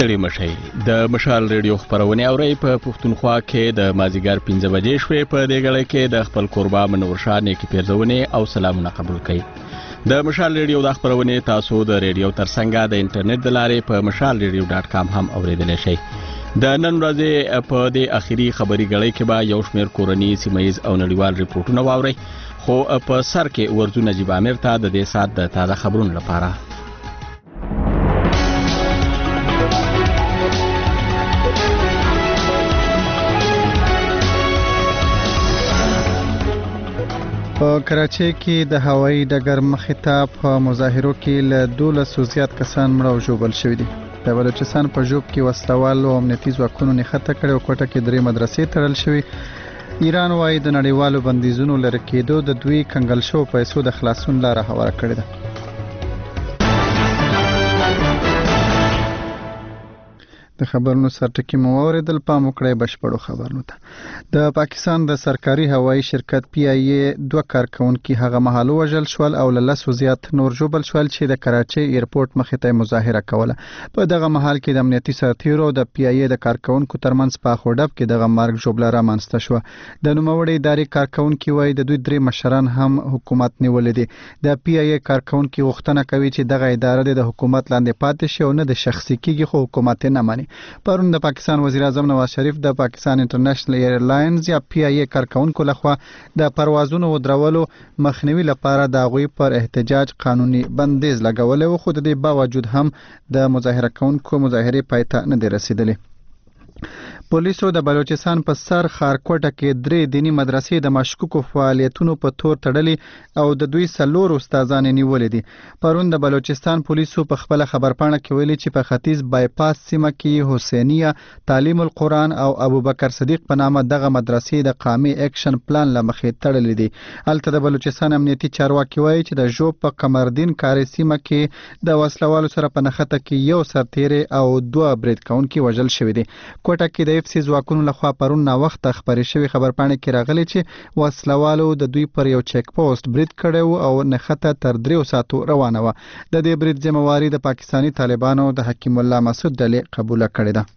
ستړي مشئ د مشال ریډیو خبرونه اورئ په پښتونخوا کې د مازیګر 15 بجې شوې په دې غړې کې د خپل قربا منور شاه نیکی پیرزونه او سلامونه قبول کړئ د مشال ریډیو د خبرونه تاسو د ریډیو ترڅنګ د انټرنیټ د لارې په mashalradio.com هم اوریدلی شئ د نن ورځې په دې اخیری خبري غړې کې به یو شمېر کورنی سیمایز او نړیوال ریپورتونه واورئ خو په سر کې ورځو نجیب امیر ته د دې سات د تازه خبرونو لپاره په کراچۍ کې د هوایي ډګر مخې ته په مظاهرو کې له 12 زیات کسان مړه او ژوبل شوي دي. د بلوچستان په ژوب کې وسلوالو او امنیتي ځواکونو نښته کړې او کوټه کې 3 مدرسې تړل شوي. ایران وايي د نړیوالو بندیزونو لرې کېدو د دوی کنګل شو پیسو د خلاصون لاره هواره کړې ده. د خبرونو سرټکی مو اوریدل پام وکړئ بشپړو خبرونو ته. د پاکستان د سرکاري هوایي شرکت پی ای ای 2 کارکونکي هغه مهال وژل شول او له 10 زیات نور ژوبل شول چې د کراچۍ ایرپورټ مخې ته مظاهره کوله. په دغه مهال کې د امنیتي سرتیرو د پی ای ای د کارکونکو ترمنځ په خوډب کې دغه مرګ ژوبله رامنځته شو. د نوموړي ادارې کارکونکي وایي د دوی 3 مشران هم حکومت نیولې دي. د پی ای ای کارکونکي غوښتنه کوي چې دغه اداره د حکومت لاندې پاتې شي او نه د شخصي کېږي خو حکومت نه مانی. پرون د پاکستان وزیر اعظم نواز شریف د پاکستان انټرنیشنل ایرلاینز یا پی ای ای کارکونکو لخوا د پروازونو ودرولو مخنیوي لپاره د غوي پر احتجاج قانوني بندیز لګولې او خو د دې باوجود هم د مظاهره کوونکو مظاهره پایته نه دی رسیدلې. پولیسو د بلوچستان په سر خارکوټه کې 3 دینی مدرسې د مشکوکو فعالیتونو په تور تړلې او د دوی 4 استادان نیولې دي. پرون د بلوچستان پولیسو په خپل خبرپاڼه کې ویلي چې په ختیځ بایپاس سیمه کې حسینیه تعلیم القرآن او ابوبکر صدیق په نامه دغه مدرسې د قامي اکشن پلان لمخې تړلې دي. البته د بلوچستان امنیتي چارواکي وایي چې د ژوب په قمردین کاري سیمه کې د وسلوالو سره په نښته کې یو سرتیر او 2 برید کوونکي وژل شوي دي. کوټه کې د اف سی ځواکونو لخوا پرون نا وخت خبرې شوی خبرپاڼه کې راغلي چې وسلوالو د دوی پر یو چیک پوسټ برید کړو او نښته تر 3 ساعتو روانه و. د دې برید ذمہواری د پاکستانی طالبانو د حکیم الله مسعود ډلې قبول کړې ده.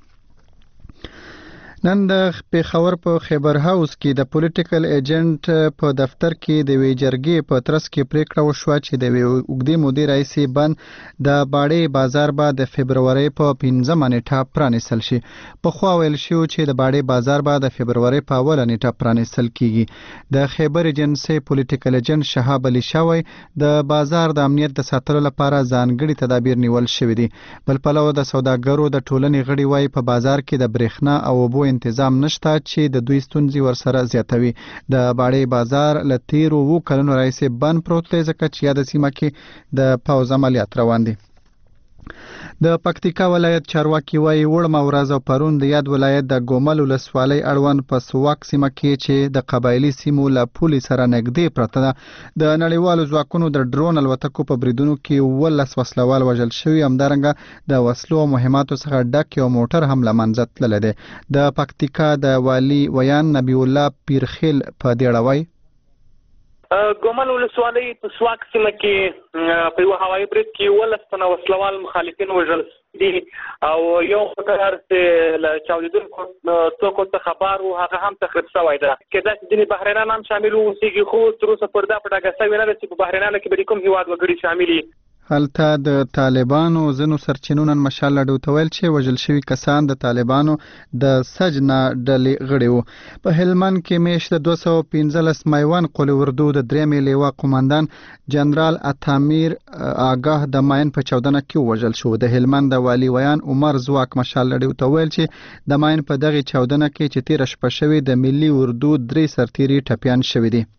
نن د پیښور په خیبر هاوس کې د پولیټیکل ایجنټ په دفتر کې د وی جرګې په ترڅ کې پریکړه وشوه چې د وګړي مدیر رئیس بن د باړې بازار به د فبرवरी په 15 نیټه پرانیستل شي. په خو ویل شو چې د باړې بازار به د فبرवरी په 1 نیټه پرانیستل کیږي. د خیبر ایجنسي پولیټیکل ایجنټ شهاب علي شاوی د بازار د امنیت د ساتلو لپاره ځانګړي تدابیر نیول شوې دي. بل پلو د سوداګرو د ټولنې غړي وایي په بازار کې د برېښنا او اوبو تنظیم نشته چې د دوی ستونزې ورسره زیاتوي. د باړې بازار ل 13 کلونو راځي بن پروت دی ځکه چې یاد سیمه کې د پوز عملیات روان دي. د پکتیکا ولایت چارواکي وایي وړم ورځ او پرون د یاد ولایت د ګومل ولسوالۍ اړوند په سواک سیمه کې چې د قبایلی سیمو له پولي سره نږدې پرته ده د نړیوالو ځواکونو د ډرون الوتکو په بریدونو کې 12 وسلوال وژل شوي. همدارنګه د وسلو او مهماتو څخه ډک یو موټر هم لمنځه تللی دی. د پکتیکا د والی ویان نبی الله پیرخیل په دې اړه وایي ګومل ولسوالۍ په سواک سیمه کې په یو هوایي برید کې 12 تنه وسلوال مخالفین وژل دي او یو موټر چې له چاودیدونکو توکو څخه خبر او هغه هم تخریب شوی ده. کله چې د بحرینان هم شامل وو چې خو تر اوسه پردا پټه شوی نه چې په بحرینان کې به کوم هیواد وګړي شامل دي. هلته د طالبانو ځینو سرچینونو مشال لډو تویل چې وژل شوي کسان د طالبانو د سجنا ډلې غړي وو. په هلمند کې میاشت 215 میوان قول اردو د 3 لیوا قوماندان جنرال اتامیر آگاه د ماین په 14 کې وژل شو. د هلمند د والی ویان عمر زواک مشال لډو تویل چې د ماین په دغه 14 کې چې 13 شپه شوی د ملي اردو 3 سرتیري ټپيان شوی دي.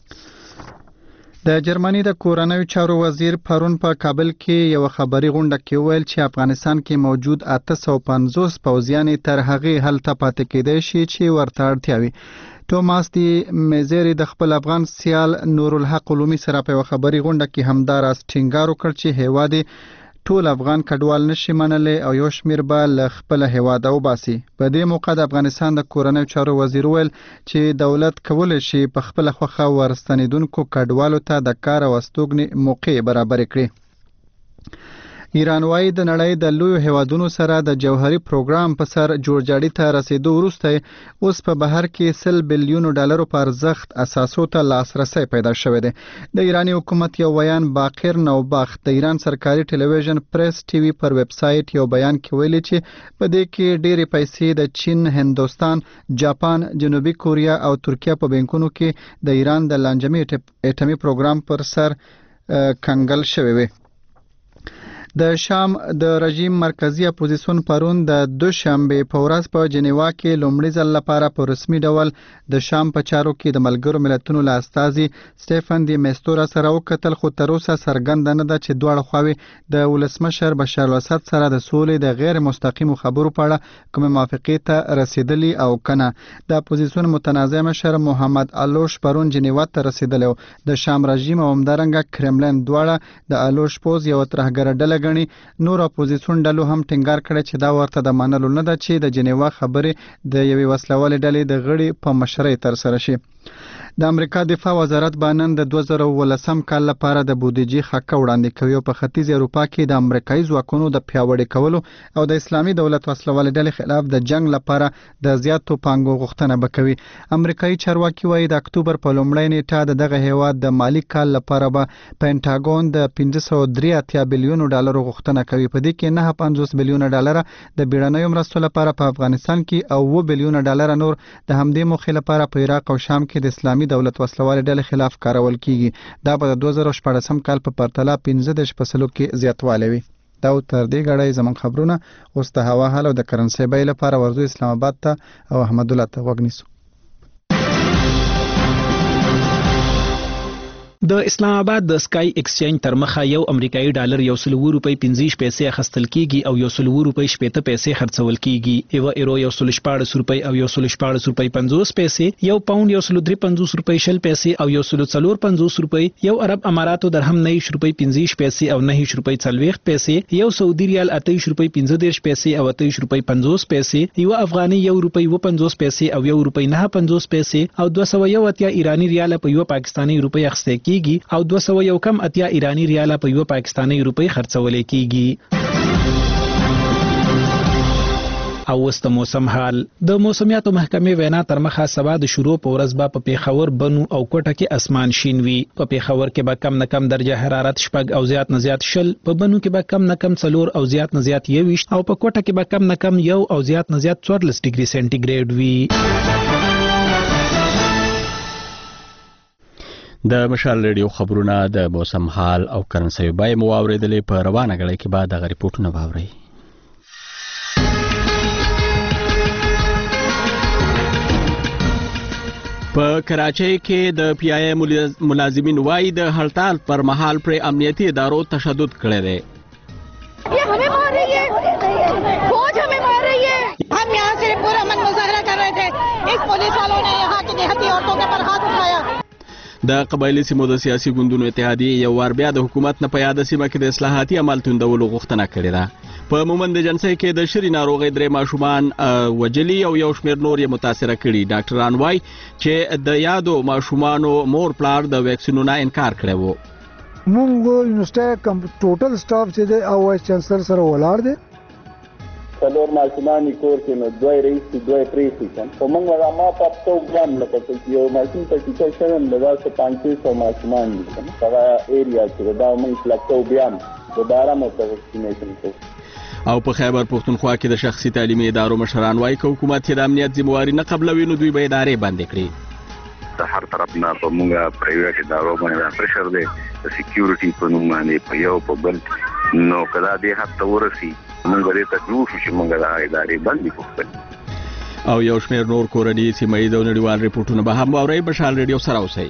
د جرمني د کورنیو چارو وزیر پرون په کابل کې یو خبري غونډه کې ویل چې افغانستان کې موجود 850 پوځیان تر هغه هلته پاتې کېدای شي چې ورته اړتیا وي. توماس دی میزری د خپل افغان سیال نور الحق علومي سره په خبري غونډه کې همدار اس ټینګار وکړ چې هیواد ټول افغان کډوال نشي منلې او یو شمیر به ل خپل هیواد او باسي. په دې موقع د افغانستان د کورنیو چارو وزیر ویل چې دولت کولای شي په خپل خوخه ورستنیدونکو کډوالو ته د کار او استوګنې موقع برابر کړي. ایران وايي د نړۍ د لوی هیوادونو سره د جوهري پروګرام په سر جوړجاړي ته رسیدو وروسته اوس په بهر کې $100 بلیون په ارزښت اساسو ته لاسرسي پیدا شوی دی. د ایرانی حکومت یو بیان باقر نوبخت د ایران سرکاري ټلویزیون پریس ټي وي پر ویب سایټ یو بیان کې ویلي چې په دې کې ډېرې پیسې د چین، هندوستان، جاپان، جنوبي کوریا او ترکیه په بانکونو کې د ایران د لانجمي اټومي پروګرام پر سر کنګل شوی وي. د شام د رژیم مرکزی اپوزیسیون پرون د دوشنبه په ورځ په جنیوا کې لومړي ځل لپاره په رسمي ډول د شام په چارو کې د ملګرو ملتونو له استازي سټيفن دی میستورا سره وکتل، خو تر اوسه څرګنده نه ده چې دواړه خواوې د ولسمشر بشار الاسد سره د سولې د غیر مستقیمو خبرو په اړه کومه موافقې ته رسیدلی او کنه. د اپوزیسیون متنازع مشر محمد الوش پرون جنیوا ته رسیدلی و. د شام رژیم او همدارنګه کرملن دواړه د الوش پوز یو ترهګر ډله غني. نور اپوزیسیون ډلو هم ټینګار کړی چې دا ورته د منلو نه ده چې د جنیوا خبرې د یوې وسلوالې ډلې د غړي په مشرۍ ترسره شي. د امریکا دفاع وزارت باندې د 2018 کال لپاره د بودیجې خاکه وړاندې کوي او په ختیځ اروپا کې د امریکایي ځواکونو د پیاوړي کولو او د اسلامي دولت وسلوالې ډلې خلاف د جنگ لپاره د زیاتو پانګو غوښتنه وکوي. امریکایي چارواکي وایي د اکتوبر په لومړۍ نیټه دغه هیواد د مالی کال لپاره به پینټاګون د $583 بلیون غوښتنه کوي. په دې کې $950 بلیون د بیړنیو مرستو لپاره په افغانستان کې او $1 بلیون نور د همدې موخې لپاره په عراق او شام کې د اسلامي دولت وسلوالې ډلې خلاف کارول کیږي. دا به د 2014 کال په پرتله 15% کې زیاتوالی وي. دا تر دې غړې زمون خبرونه اوس د هوا حال او د کرنسي بیې لپاره ورزو اسلام آباد ته او احمد الله ته وګنیسو. د اسلام آباد د سکای ایکسچینج تر مخه یو امریکایي ډالر $1.50 اخیستل کیږي او $1.70 خرڅول کیږي. یو ایرو $1.14 او $1.50 یو پاوند $1.53 او $1.54 یو عرب اماراتو درهم $9.50 او $9.40 یو سعودي ریال $8.15 او $8.50 یو افغاني $1.50 او $1.50 او 201 ایرانی ریال په یو پاکستانی روپی اخیستل کیږي او 201 ایرانی ریال په یو پاکستانی روپی خرڅول کیږي. او وست موسم حال د موسمیاتو محکمې وینا تر مخه سبا د شروع په ورځ به په پیښور، بنو او کوټه کې اسمان شین وي. په پیښور کې به کم نه کم درجه حرارت 6 او زیات نه زیات 0، په بنو کې به کم نه کم 4 او زیات نه زیات 21 او په کوټه کې به کم نه کم 1 او زیات نه زیات 14 ډیګري سنټیګریډ وي. د مشال ریډیو خبرونه د موسم حال او کرنسي بیې مو اوریدلې. په روانه غړي کې بعد غ ریپورتونه واوري. په کراچۍ کې د پی آی اے ملازمین وايي د هړتال پر مهال پر امنیتي ادارو تشدد کړی دی. یہ ہمیں مار رہی ہے، فوج ہمیں مار رہی ہے. ہم یہاں سے پورا امن مظاہرہ کر رہے تھے، اس پولیس والوں نے یہاں کی دیہاتی عورتوں کے پر ہاتھ اٹھایا. د قبایلی سیمو د سیاسي ګوندونو اتحادیې یو وار بیا د حکومت نه په یاد سیمه کې د اصلاحاتي عمل توندولو غوښتنه کړې ده. په مومند جنسي کې د شری ناروغي درې ماشومان وجلی او یو شمېر نور یې متاثره کړي. ډاکټران وايي چې د یادو ماشومانو مور پلار د ویکسینونو نه انکار کړی وو. موږ یونیورسيټي ټوټل سټاف چې د او وایس چانسلر سره ولاړ دي. څلور ماشومان کور کې نو دوی رئیس دوی پریسیډنټ په موږ ما په پروګرام لکه یو ماشوم په کې شرم د 500 ماشومان دي په ایریا کې دا موږ لکه بیا دوباره مو په ویکسینیشن کوو. او په خیبر پختونخوا کې د شخصي تعلیمي ادارو مشران وايي چې حکومت د امنیت ذمہواری نه قبلوي نو دوی به ادارې بند کړي. د هر طرف نه په موږ پرایویټ ادارو باندې پریشر دی د سکیورټي په نوم باندې په یو په بل نو کله دې حتی ورسي موږ لري ته جوړ شو چې موږ د ادارې باندې کوو. او یو شمېر نور کورني سیمه ییز او نړیوال ریپورتونه به هم واورئ. مشال ریډیو سره اوسئ.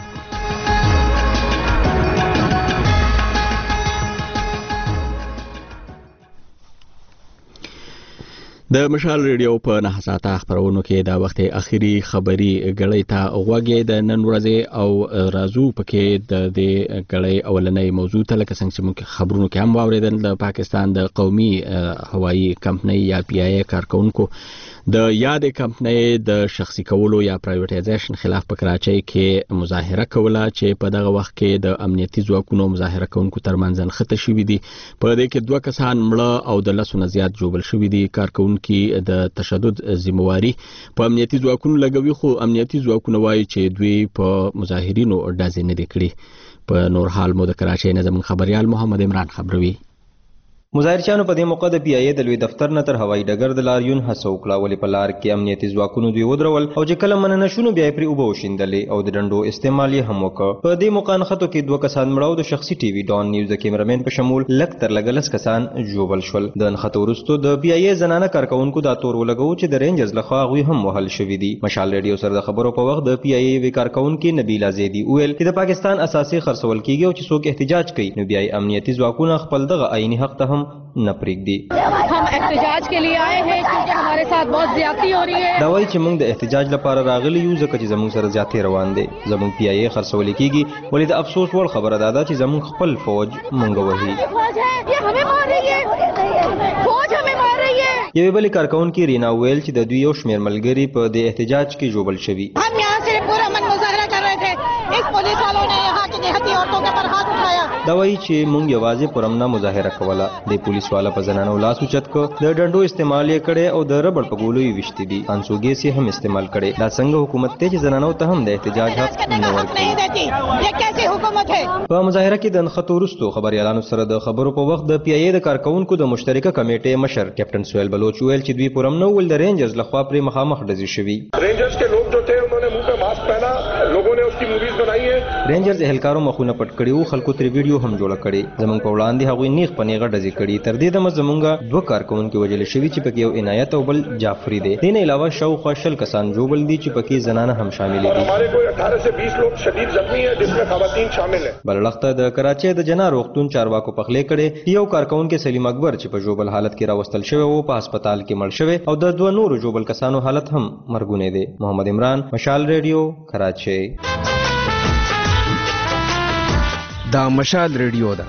د مشال ریډیو په 9 ساعته خبرونو کې دا وخت اخیری خبري غړی ته غوږی د نن ورځې او رازو پکې د دې غړی اولنۍ موضوع ته لکه څنګه چې موږ خبرونو کې هم واوریدل. د پاکستان د قومي هوایي کمپنۍ یا پی آی اے کارکونکو د یاد کمپنۍ د شخصي کولو یا پرایویټایزیشن خلاف په کراچۍ کې مظاهره کوله چې په دغه وخت کې د امنیتي ځواکونو مظاهره کوونکو ترمنځ نښته شوې دي. په دې کې 2 کسان مړه او د 10 نه زیات ژوبل شوي دي. کارکونکي د تشدد ذمہواری په امنیتي ځواکونو لګوي، خو امنیتي ځواکونه وایي چې دوی په مظاهرینو ډزې نه دي کړي. په نور حال مو د کراچۍ نه زموږ خبريال محمد عمران خبروي. مظاهرچیانو په دې موقع د پی ای ای د لوی دفتر نه تر هوایي ډګر د لاریون هڅه وکړه، ولې په لار کې امنیتي ځواکونو دوی ودرول او چې کله مننه شونو بیا یې پرې اوبه وشیندلې او د ډنډو استعمال یې هم وکړ. په دې موقع نښتو کې 2 کسان مړه او د شخصي ټي وي ډان نیوز د کیمرامین په شمول لږ تر لږه 10 کسان ژوبل شول. د نښتو وروسته د پی ای ای زنانه کارکونکو دا تور ولګو چې د رینجرز لخوا هغوی هم وهل شوي دي. مشال ریډیو سره د خبرو په وخت د پی ای ای وی کارکونکي نبیلا زیدی وویل چې د پاکستان اساسي خرڅول کیږي او چې څوک احتجاج کوي نو بیا یې امنیتي ځواکونه خپل دغه عیني حق ته هم نه پرېږدي. हम एहतजाज के लिए आए हैं क्योंकि हमारे साथ बहुत ज्यादती हो रही है. دا وایي چې موږ د احتجاج لپاره راغلي یو ځکه چې زموږ سره زیاتې روان دي. زموږ پی ای ای خرڅول کیږي، ولې د افسوس وړ خبره ده چې زموږ خپل فوج موږ وهي. یوې بلې کارکونکي رینا ویل چې د دوی یو شمېر ملګري په دې احتجاج کې ژوبل شوي. हम यहाँ से पूरा मन मुजाहरा कर रहे थे, इस पुलिस वालों ने यहाँ की देहाती औरतों के पर हाथ उठाया. دا وایي چې موږ یوازې پرمنه مظاهره کوله. د پولیس والا په زنانو لاس اوچت کړ، د ډنډو استعمال یې کړی او د ربړ په ګولو یې ویشتي دي. انسو ګیس یې هم استعمال کړی. دا څنګه حکومت دی چې زنانو ته هم د احتجاج حق نه ورکوي؟ په مظاهره کې د نښتو وروستو خبریالانو سره د خبرو په وخت د پی ای ای د کارکونکو د مشترکه کمیټې مشر کیپټن سهیل بلوچ ویل چې دوی پرمنه ول د رینجرز لخوا پرې مخامخ ډزې شوي. رینجرز के लोग जो थे उन्होंने मुंह पे मास्क पहना, लोगों ने उसकी मूवीज बनाई है. رینجرز اهلکارو مخونه پټ کړي او خلکو تر ویډیو هم جوړ کړي. زمونږ په وړاندې هغوی نیغ په نیغه ډزې کړي. تر دې دمه زمونږ 2 کارکونکي وژل شوي چې پکې یو عنایت او بل جعفري دی. دې نه علاوه شاوخوا 60 کسان ژوبل دي چې پکې زنانه هم شامل دي. हमारे कोई 18 से 20 लोग शदीद जख्मी हैं जिसमें खवातीन शामिल हैं. بل وخت د کراچۍ د جنا روغتون چارواکو پخلې کړي. یو کارکونکي سلیم اکبر چې په ژوبل حالت کې راوستل شوی او په هسپتال کې مړ شوی او د 2 نورو ژوبل کسانو حالت هم مرګونی دی. محمد عمران، مشال ریډیو، کراچۍ. دا مشال ریډیو ده.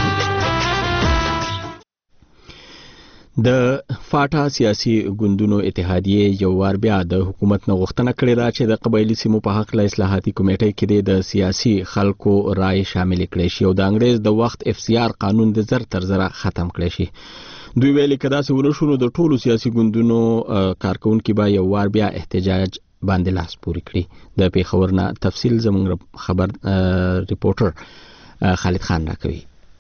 د فاټا سیاسي ګوندونو اتحادیې یو وار بیا د حکومت نه غوښتنه کړې ده چې د قبایلي سیمو په حق له اصلاحاتي کمیټې کې د سیاسي خلکو رائے شامل کړي شي او د انګریز د وخت اف سی آر قانون د زر تر زره ختم کړي شي. دوی ویلي که داسې ونه شو نو د ټولو سیاسي ګوندونو کارکونکي به یو وار بیا احتجاج باندې لاس پورې کړي. د پیښور نه تفصیل زموږ خبر ریپورټر خالد خان راکوي.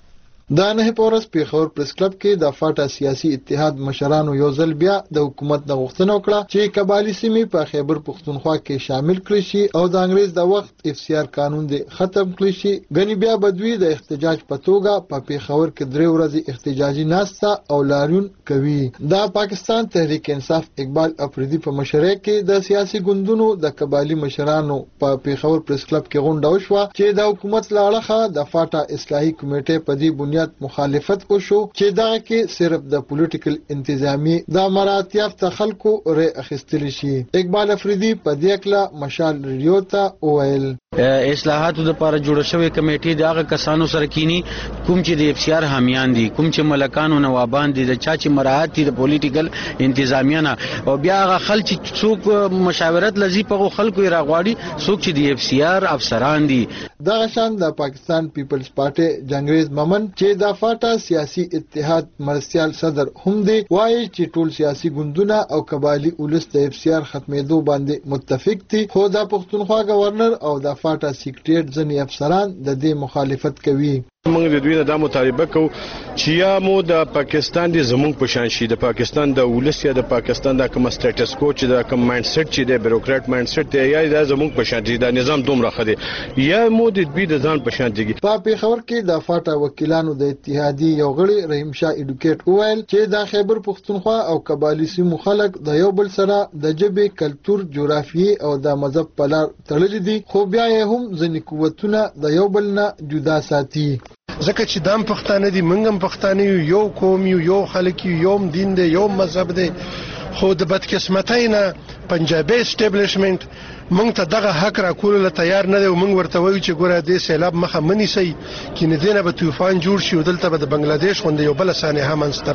د نه پورس پیښور پریس کلب کې د فاټا سیاسي اتحاد مشرانو یو ځل بیا د حکومت د غوښتنه وکړه چې قبایلی سیمې په خیبر پښتونخوا کې شامل کړي شي او د انګریز د وخت اف سی آر قانون دې ختم کړي شي. غنی بیا بدوی د احتجاج په توګه په پیښور کې 3 ورځې احتجاجي ناسته او لاریون کوي. د پاکستان تحریک انصاف اقبال افریدي په مشرۍ کې د سیاسي ګوندونو د قبایلی مشرانو په پیښور پریس کلب کې غونډه وشوه چې د حکومت لاړه د فاټا اصلاحي کمیټې په دې بنیاد مخالفت وشو چې دا کې صرف د پولیټیکل انتظامی د امارات یافته خلکو رې اخیستل شي. اقبال افریدي په دې کله مشال ریډیو ته وویل اصلاحاتو لپاره جوړ شوی کمیټې د هغه کسانو سره کینی کوم چې د اف سی آر حامیان دي، کوم چې ملکان او نوابان دي، د چا چې مراعات دي د پولیټیکل انتظامیه نه، او بیا هغه خلک چې څوک مشاورت لذي په خلکو یې راغواړي څوک چې د اف سی آر افسران دي. دا شان د پاکستان پیپلز پارټي جنگریز ممن چې د فاټا سیاسي اتحاد مرستيال صدر هم دی وایي چې ټول سیاسي ګوندونه او قبایلی اولس د اف سی آر ختمېدو باندې متفق دي، خو د پښتونخوا گورنر او د فاټا سیکریټریټ ځنی افسران د دې مخالفت کوي. موږ د دوی نه دا مطالبه کوو چې یا مو د پاکستان د زمونږ په شان شي، د پاکستان د ولس یا د پاکستان د کوم سټیټس کو چې د کوم مایند سیټ چې د بیروکرات مایند سیټ دی یا د زمونږ په شان دي، د نظام دومره خدي یا مو د دوی د ځان په شان دي. په پیښور کې د فاټا وکیلانو د اتحادیې یو غړي رحیم شاه اډوکیټ وویل چې د خیبر پښتونخوا او قبایلی سیمو خلک د یو بل سره د ژبې، کلتور، جغرافیې او د مذهب په لار تړلي دي، خو بیا یې هم ځینې قوتونه د یو بل نه جدا ساتي. ځکه چې دام پښتانه دي، موږ هم پښتانه یو قوم یو خلک یو دین دی یو مذهب دی، خو د بدقسمتۍ نه پنجابي اسټابلیشمنت موږ ته دغه حق را کول تیار نه دی او موږ ورته وایو چې ګوره دې سیلاب مخه منی سي کې نه دینه به طوفان جوړ شي او دلته به د بنگلاديش غونډه یو بل سانحه منځته راشي.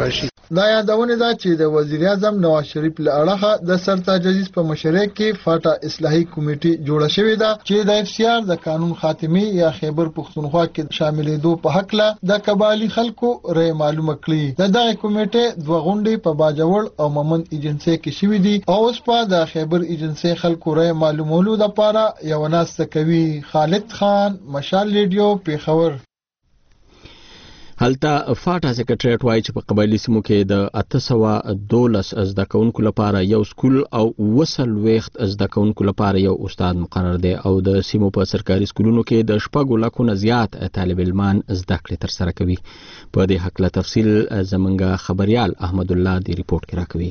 دا یادونه ده چې د وزیر اعظم نواز شریف له اړخه د سرتاج عزیز په مشرۍ کې فاټا اصلاحي کمیټه جوړه شوې ده چې د FCR د قانون خاتمي یا خیبر پختونخوا کې شاملېدو په حق له د قبایلی خلکو رأی معلومه کړي. دغه کمیټه دوه غونډې په باجوړ او مومند ایجنسی کې شوې دي او اوس په د خیبر ایجنسی خلکو رأی معلومولو لپاره یو ناسته کوي. خالد خان، مشال ریډیو، پیښور. هلته فاټا سیکریټریټ وایي چې په قبایلی سیمو کې د 812 زده کوونکو لپاره یو سکول او 200 زده کوونکو لپاره یو استاد مقرر دی او د سیمو په سرکاري سکولونو کې د 4 لکونو زیات طالب علمان زده کړې ترسره کوي. په دې حق له تفصیل زمونږ خبريال احمد الله دی ریپورت کې راکوي.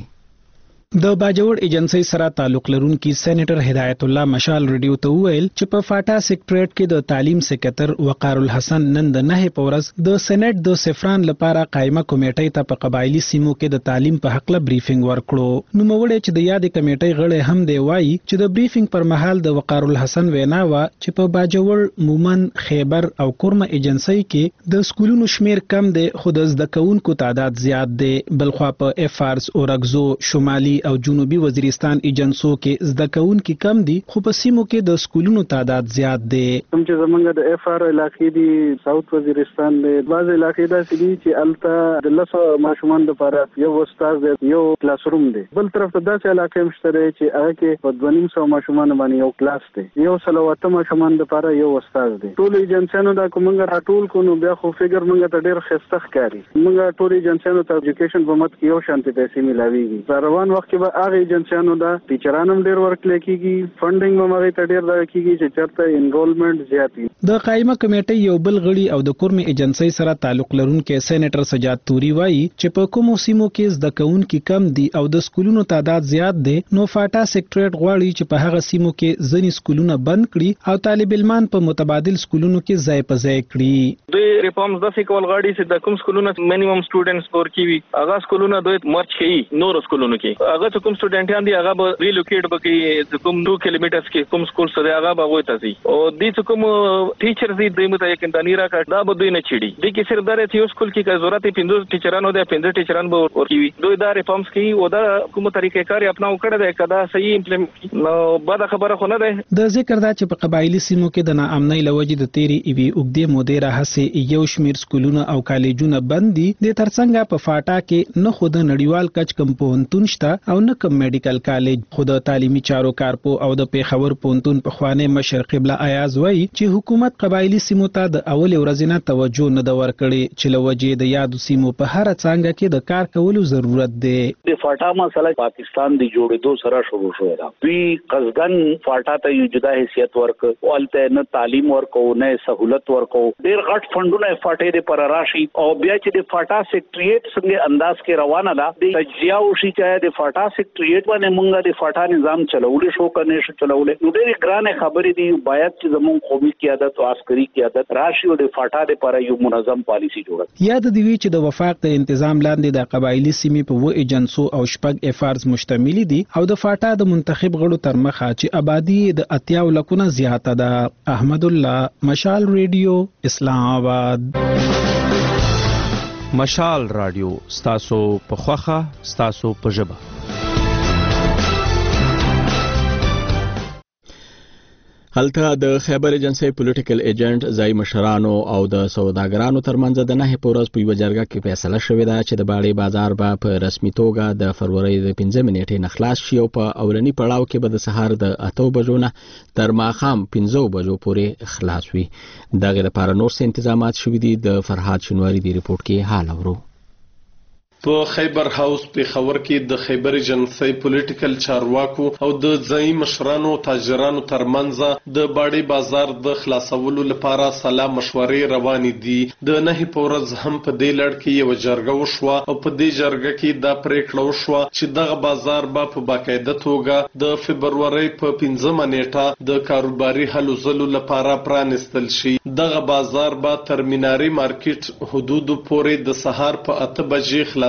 د باجوړ ایجنسی سره تعلق لرونکي سېنیټر هدایت الله مشال ریډیو ته وویل چې په فاټا سیکریټریټ کې د تعلیم سکرټر وقار الحسن نن د 9 پورز د سېنات د سفران لپاره قائمه کمیټې ته په قبایلی سیمو کې د تعلیم په حق له بریفینګ ورکړو. نو موږ چې د یاد کمیټې غړي هم دی وایي چې د بریفینګ پر مهال د وقار الحسن وینا وا چې په باجوړ، مومن، خیبر او کورمه ایجنسی کې د سکولونو شمیر کم دی خو د زده کوونکو تعداد زیات دی. بلخوا په FRS اورګزو، شمالي او جنوبي وزیرستان ایجنسو کې زده کوونکي کم دي خو په سیمو کې د سکولونو تعداد زیات دی. کوم چې زمونږ د FR علاقې دي، ساوث وزیرستان دی، بعض علاقې داسې دي چې الته د 10 ماشومان لپاره یو استاد دی، یو کلاس روم دی. بل طرف ته داسې علاقې مشته دي چې هغه کې په 250 ماشومان باندې یو کلاس دی، یو 108 ماشومان لپاره یو استاد دی. ټول ایجنسیانو دا کومه راټول کو نو بیا خو فګر مونږ ته ډېر خسته ښکاري. مونږ ټول ایجنسیانو ته ایجوکیشن په مت کې یو شانتي پیسې ملاويږي. روان وخت کې هغه ایجنسیانو دا ټیچرانو ډېر ورکړل کیږي، فندینګ هم هغه ته ډېر دا کیږي چې چرته انرولمنت زیات وي. د قائمه کمیټې یو بل غړي او د کورمه ایجنسی سره تعلق لرونکي سېنیټر سجاد توري وایي چې په کومو سیمو کې زده کوونکي کم دي او د سکولونو تعداد زیات دی نو فاټا سیکریټریټ غواړي چې په هغه سیمو کې ځینې سکولونه بند کړي او طالب علمان په متبادل سکولونو کې ځای په ځای کړي. دوی ریفارمز داسې کول غواړي چې د کوم سکولونو مینیمم سټوډنټ سکور کیوي هغه سکولونه دوی مرچ کړي نور سکولونو کې. هغه کوم سټوډنټان دي هغه به ریلوکیټ بکړي کوم 2 کیلومترز کې کوم سکول سره هغه به وای تاسي او دې کوم ټیچرز دي دوی مته یک دانیرا کا دا به دوی نه چړي. د کې صرف درې یو سکول کې ضرورت 15 ټیچرانو ده 15 ټیچران به ورکوي. دوی دا ریفارمز کوي او دا کوم طریقې کار اپناو کړی دی کدا صحیح امپلیمنٹ نو بعد خبره خو نه ده. د ذکر دا چې په قبایلی سیمو کې د ناامنۍ لوجې د تیری ایوي وګدې مودې راهسه یو شمیر سکولونه او کالجونه بند دي. د ترڅنګ په فاټا کې نه خود نړیوال کچ کم پونتون شته او نه کم میډیکل کالج. خود تعلیمي چارو کارپو او د پیښور پونتون په خوانه مشر قبله ایاز وایي چې حکومت قبایلی سیمو ته د اول ورځې نه توجه نه د ورکړي چې لوجې د یاد سیمو په هر څنګه کې د کار کولو ضرورت دی. د فاټا مسله پاکستان دی جوړېدو سره شروع شوې ده. دوی قصدن فاټا ته یو جدا حیثیت ورک او الته نه تعلیم ورکو نه سہولت ورکو. ډېر غټ فندونه فاټې د پر راشي او بیا چې د فاټا سیکریټریټ څنګه انداز کې روانه ده د تجزیه او شي چې د فاټا سیکریټریټ باندې مونږه د فاټا نظام چلولې شو کنه شو چلولې. نو ډېر ګرانه خبرې دي. باید چې زموږ قومي قیادت او عسکري قیادت راشي او د فاټا لپاره یو منظم پالیسی جوړه. یاد دی وی چې د وفاق د تنظیم لاندې د قبایلی سیمې په و ایجنسو او شپږ افارز مشتمل دي او د فاټا د منتخب غړو تر مخه چې آبادی د 80 لکونه زیاته ده. احمد الله، مشال ریډیو، اسلام آباد. مشال رادیو ستاسو په خوخه ستاسو په ژبه. هلته د خیبر ایجنسی پولیټیکل ایجنټ ځای مشرانو او د سوداګرانو ترمنځ د 9 پورز په یو جرګه کې فیصله شوې ده چې د باړې بازار به په رسمي توګه د فروری د 15 نیټې نه خلاص شي او په اولنی پړاو کې به د سهار د 8 بجو نه تر ماښام 15 بجو پورې خلاص وي. دغه لپاره نور څه تنظیمات شوي دي. د فرهاد شنواری دی ریپورت کې حال اورو. په خیبر هاوس پیښور کې د خیبر ایجنسی پولیټیکل چارواکو او د ځای مشرانو تاجرانو ترمنځ د باړې بازار د خلاصولو لپاره سلا مشورې روانې دي. د 9 پورز هم په دې لړ کې یو جرګه وشوه او په دې جرګه کې دا پریکړه وشوه چې دغه بازار به په باقاعده توګه د فبرورۍ په 15 نیټه د کاروباري هلو ځلو لپاره پرانستل شي. دغه بازار به تر میناري مارکیټ حدود پورې د سهار په 8 بجې خلاص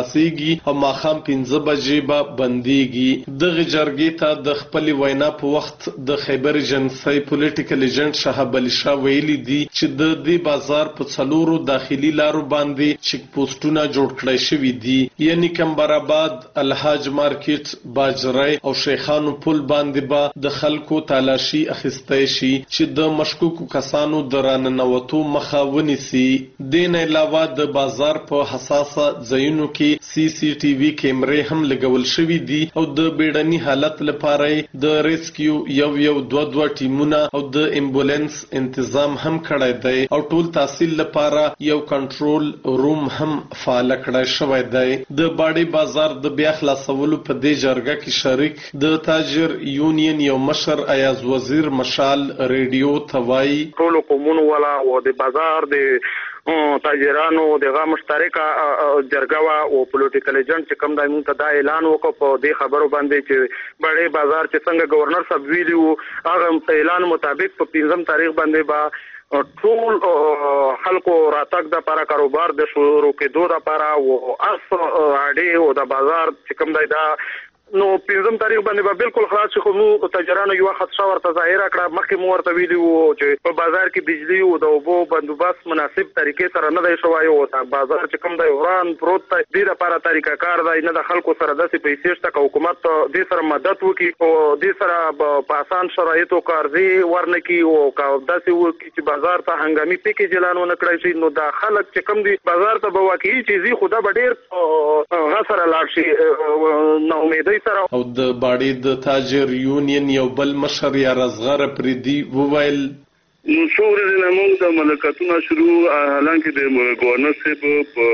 خلاصيږي او ماخام 15 بجې به بنديږي. دغه جرګې ته د خپل وینا په وخت د خیبر ایجنسی پولیټیکل ایجنټ شهاب علي شاه ویلي دي چې د دې بازار په څلورو داخلي لارو باندې چیک پوسټونه جوړ کړای شوي دي، یعنی کمبرآباد، الحاج مارکیټ، باجرای او شیخانو پل باندې به د خلکو تالاشي اخیستی شي چې د مشکوکو کسانو د راننوتو مخه ونیسي. دین علاوه د بازار په حساسه ځایونو کې سی سی ټي وي کیمرې هم لګول شوي دي او د بیړني حالت لپاره د ریسکیو یو دوه ټیمونه او د امبولانس تنظیم هم کړی دی او ټول تحصیل لپاره یو کنټرول روم هم فعال کړی شوی دی. د باډي بازار د بیا خلاصولو په دې جرګه کې شریک د تاجر یونین یو مشر ایاز وزیر مشال ریډیو توای ټول قومونو والا او د بازار د تاجرانو دغه مشترکه جرګه وا او پولیټیکل ایجنټ چې کوم د مونږ ته اعلان وکړ په دې خبرو باندې چې بڑے بازار چې څنګه گورنر صاحب ویلو هغه اعلان مطابق په 15 تاریخ باندې با ټول خلکو راتګ د لپاره کاروبار د شروع کېدو لپاره او اس اډي او د بازار چې کوم دا نو 15 تاریخ باندې بالکل خلاص شو. نو تاجرانو یو خدشه ورته ظاهر کړه، مخکې مو ورته ویلي وو چې په بازار کې بجلی او د اوبو بندوبست مناسب طریقې سره نه دی شوی او بازار چې کوم دی وران پروت دی، دې لپاره طریقه کار دی نه د خلکو سره داسې پیسې شته که حکومت دې سره مدد وکړي او دې سره په آسان شرایطو قرضې ورنکړي او که داسې وکړي چې بازار ته هنګامي پیکیج اعلان ونه کړی شي، نو دا خلک چې کوم دي بازار ته به واقعي چیزي خو دا به ډېر غسره لاړ شي نا امیدۍ سره. او د باډي د تاجر یونین یو بل مشر یا رزغره پریدي وویل نو څوره د موږ د ملکاتونو شروع حالانکه د گورنر صاحب په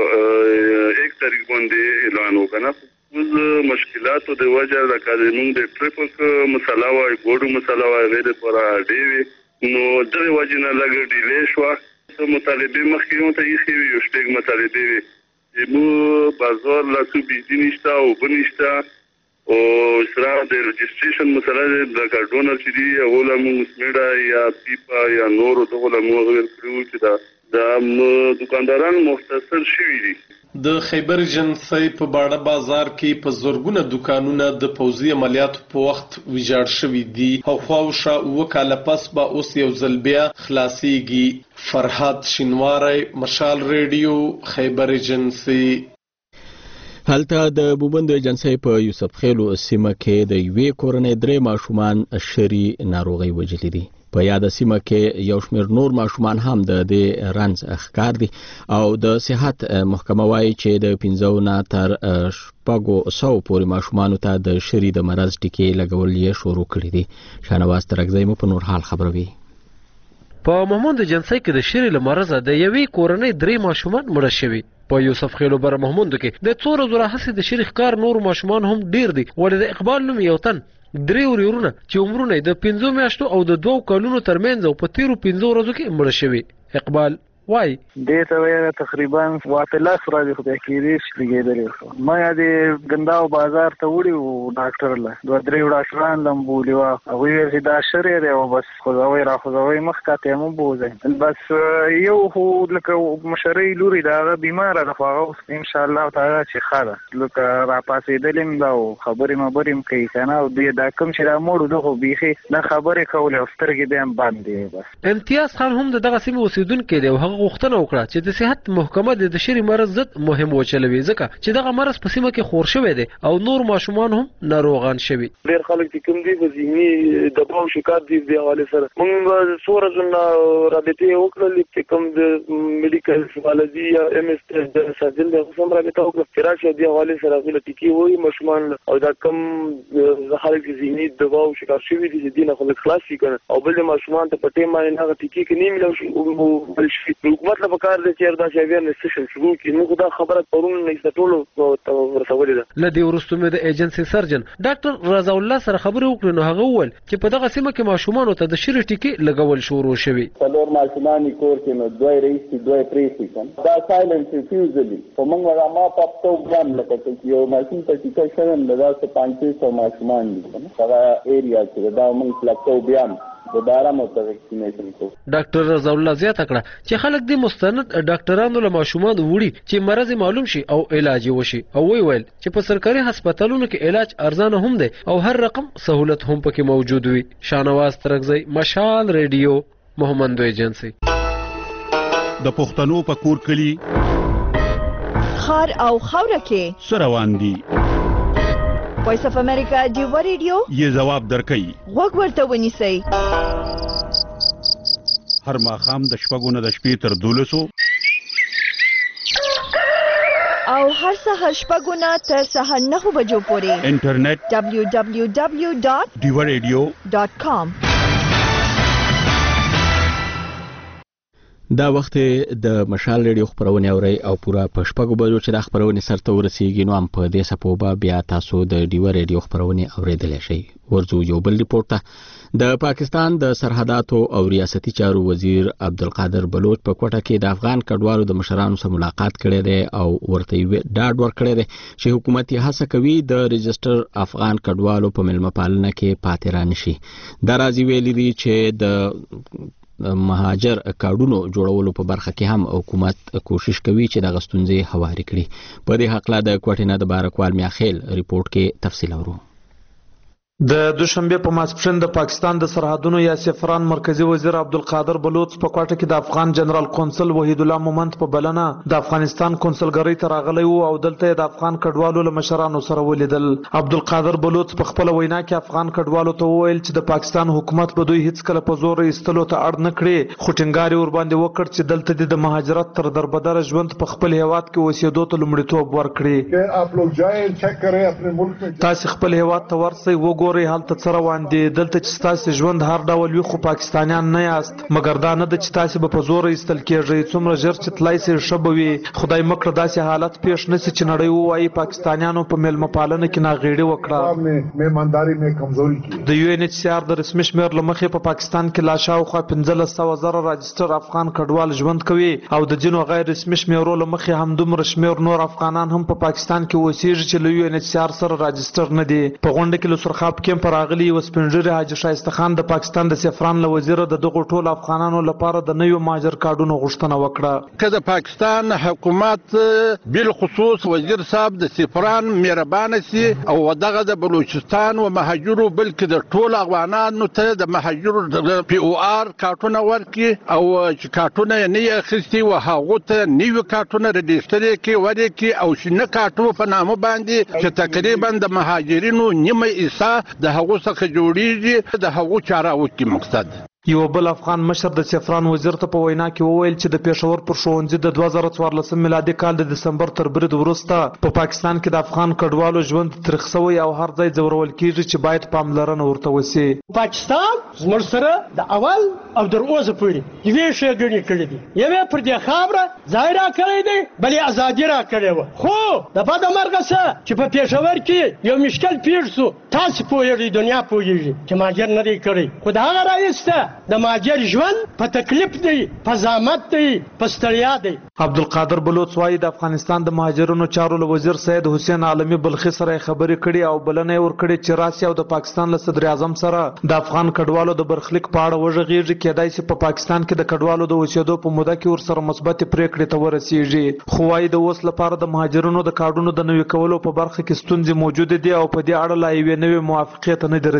1 تاریخ باندې اعلان وکړ اوس مشکلاتو د وجه د قانون د ټریفیک مسله وای ګورو مسله وای غیر پر اډي نو د وجه نه لګ ډیلی شو مطالبه مخکې ته یې شوی یو شپږ مطالبه مو بازار لاسو بيزي نشتا او بنشتا او سره د رجسټریشن مسله د کارډونر چې دی اوله موږ سمیډا یا پیپا یا نور دغه موږ ورکړو چې دا دکانداران مختصر شوي دي. د خیبر ایجنسی په باډه بازار کې په زورګونه دکانونه د پوځي عملیاتو په وخت ویجاړ شوي دي او خواوشا وکاله پس به اوس یو ځل بیا خلاصيږي. فرحات شینواری، مشال ریډیو، خیبر ایجنسی. هلته د بوبند ایجنسی په یوسف خیلو سیمه کې د یوې کورنۍ 3 ماشومان شری ناروغي وجلي دي. په یاد سیمه کې یو شمېر نور ماشومان هم د دې رنځ ښکار دي او د صحت محکمه وايي چې د 15 نه تر 400 پورې ماشومانو ته د شری د مرض ټیکې لګول یې شروع کړي دي. شانواز ترګزی مو په نور حال خبروي. په محمود ایجنسی کې د شری له مرزه د یوې کورنۍ 3 ماشومان مړه شوي. په یوسف خیلو بر محمود کې د څو ورځو راهیسې د شری ښکار نور ماشومان هم ډیر دي. ولې د اقبال نوم یو تن 3 ورونه چې عمرونه د 15 میاشتو او د 2 کلونو ترمنځ او په تیرو 15 ورځو کې مړه شوي. اقبال وای دې ته وایي تقریبا واټلاس راځي خو د کېریش لګېدلې ما د ګنداو بازار ته وړي او ډاکټر له 2-3 ډاکټران لمبولي وا او وی دا شری دی او بس خوځوي را خوځوي مخ ته مو بوزي بس یو هو لکه مشري لوري دا بیمار ده خو ان شاء الله تعالی چې خاله لکه را پاسېدلم دا خبرې مبرم کوي کنه او دې دا کوم چې را موړو دغه بيخي دا خبرې کول او سترګې دې باندې بس. امتیاز خان هم دغه سیمه اوسیدونکو دی او غوښتنه وکړه چې د صحت محکمه د شری مرض ضد مهم وچلوي ځکه چې دغه مرض په سیمه کې خور شوی دی او نور ماشومان هم ناروغان شوي. ډېر خلک چې کوم دي په ذهني دباو شکایت دي د حواله سره موږ څوره ځنه رابطه وکړل چې کوم د میډیکل سوالدي یا ام اس د ساجل د کوم رابطه وکړل چې راشه د حواله سره غل ټکی وي ماشومان او دا کوم خلک ذهني دباو شکایت شوی دي چې دینه خلک خلاص شي کنه او بل ماشومان ته پټه معنی نه ټکی کې نه ملو شي حکومت له پکار د چیر دا شویان نسشن شروع کی نو دا خبره پرون نه ستولو ورسولې ده. لدی ورستو مې د ایجنسی سرجن ډاکټر رضا الله سره خبرې وکړې نو هغه وویل چې په دغه سیمه کې ماشومان ته د شری ټیکې لګول شروع شوي. څلور ماشومان کور کې نو 2 رئیس 2 پریسیکن دا سایلنت ریفیوزلی په موږ ما پاتو ګرام لکه چې یو ماشوم ته ټیکې شوم دا 500 ماشومان دي هغه ایریا کې دا موږ لکه بیا دوباره مو ویکسینیشن کو. ډاکټر رضا الله زیاته کړه چې خلک د مستند ډاکټرانو له ماشومان وړي چې مرض معلوم شي او علاج وشي او ویل چې په سرکاري هسپتالونو کې علاج ارزانه هم دی او هر رقم سہولت هم پکې موجود وي. شانواز ترغزی، مشال ریډیو، محمد ایجنسی. د پښتنو په کور کلی خار او خوره کې سروان دي. وایس اف امریکا دیو ریډیو یې جواب درکړي. وګ ورته ونیسئ. هر ماښام د شپږو نه د شپې تر 12 او هر سهار شپږو نه تر سهار 9 بجو پورې انټرنیټ www.diwaradio.com. دا وخت د مشال ریډیو خبرونه اوري او پورا په شپږو بجو چې د خبرونه سرته ورسیږي نو هم په دې سپوبه بیا تاسو د ډیو ریډیو خبرونه اوریدل شي. ورځو یو بل ریپورت ته د پاکستان د سرحداتو او ریاستي چارو وزیر عبدالقادر بلوچ په کوټه کې د افغان کډوالو د مشرانو سره ملاقات کړی دی او ورته ډاډ ورکړی دی چې حکومت یې هڅه کوي د رجستر افغان کډوالو په ملمه پالنه کې پاتې رانشي. دا راځي ویلي دي چې د مهاجر کارډونو جوړولو په برخه کې هم حکومت کوشش کوي چې د غستونځي هواري کړي. په دې حق لا د کوټې نه د بارکوال میاخیل ریپورت کې تفصیل اورو. د دوشنبه په ماسپښین د پاکستان د سرحدونو یا سفران مرکزی وزیر عبدالقادر بلوچ په کوټه کې د افغان جنرال قونسل وحید الله مومند په بلنه د افغانستان قونسلګری ته راغلی او دلته د افغان کډوالو له مشرانو سره ولیدل. عبدالقادر بلوچ په خپل وینا کې افغان کډوالو ته وویل چې د پاکستان حکومت به دوی هیڅ کله په زور ایستلو ته اړ نه کړي، خو ټینګار ور باندې وکړ چې دلته د مهاجرت تر دربدر ژوند په خپل هیواد کې اوسېدو ته لومړیتوب ورکړي. تاسو خپل هیواد ته ورسئ وګورئ حالت څه روان دي. دلته چې تاسو ژوند هر ډول وي خو پاکستانیان نه یاست، مګر دا نه د چې تاسو به په زور ایستل کېږئ. څومره ژر چې تلای سي شبوي خدای مکړه داسې حالت پیښ نشي چې نړۍ وایي پاکستانیانو په ملمه پالنه کې ناغېړي وکړه. میمانداري مې کمزوري کړه. د یو ان ایچ سی آر د رسمي شمېر لمخې په پاکستان کې لا شاوخوا 15,000 راجستر افغان کډوال ژوند کوي او د جنو غیر رسمي شمېرو لمخې هم دومره شمېر نور افغانان هم په پاکستان کې اوسېږي چې له یو ان ایچ سی آر سره راجستر نه دي. په غونډه کې له سرخاب کیمپ راغلي وسپنجری حاجی شایسته خان د پاکستان د سفران له وزیر د دغه ټول افغانانو لپاره د نویو مهاجر کارډونو غوښتنه وکړه. که د پاکستان حکومت بالخصوص وزیر صاحب د سفران مهربانه سي او دغه د بلوچستان او مهاجرو بلکې د ټول افغانانو ته د مهاجرو د پی او آر کارټونه ورکړي او چې کارټونه نه یې اخیستي او هغه ته نیو کارټونه رجستر کې ورکړي او شنه کارټو په نامه باندې چې تقریبا د مهاجرینو نیمه حصہ د هغو څخه جوړیږي د هغو چاره وکړي مقصد. یو بل افغان مشر د سفران وزیر ته په وینا کې وویل چې د پېښور پر ښوونځي د 2014 میلادي کال د دسمبر تر برید وروسته په پاکستان کې د افغان کډوالو ژوند ترخ شوی او هر ځای ځورول کېږي چې باید پاملرنه ورته وشي. پاکستان زموږ سره د اول او تر اوسه پورې یوې ښېګڼې کړې دي. یوې پر دې خاوره ځای راکړی دی، بلې ازادي راکړې وه. خو د بده مرغه څه چې په پېښور کې یو مشکل پېښ شو، تاسو پوهېږئ، دنیا پوهېږي چې مهاجر نه دی کړی، خو د هغه رایسته د مهاجر ژوند په تکلیف دی، په زحمت دی، په ستړیا دی. عبدالقادر بلوچ وايي د افغانستان د مهاجرونو چارو له وزیر سید حسین عالمي بلخي سره خبرې کړي او بلنه ورکړي چې راسي او د پاکستان له صدر اعظم سره د افغان کډوالو د برخلیک په اړه وژغېږي. کېدای شي په پاکستان کې د کډوالو د اوسېدو په موده کې ورسره مثبت پریکړې ته ورسیږي. خو وايي د اوس لپاره د مهاجرونو د کارډونو د نوي کولو په برخه کې ستونزې موجود دي او په دې اړه لا یوې نوې موافقې ته نه دي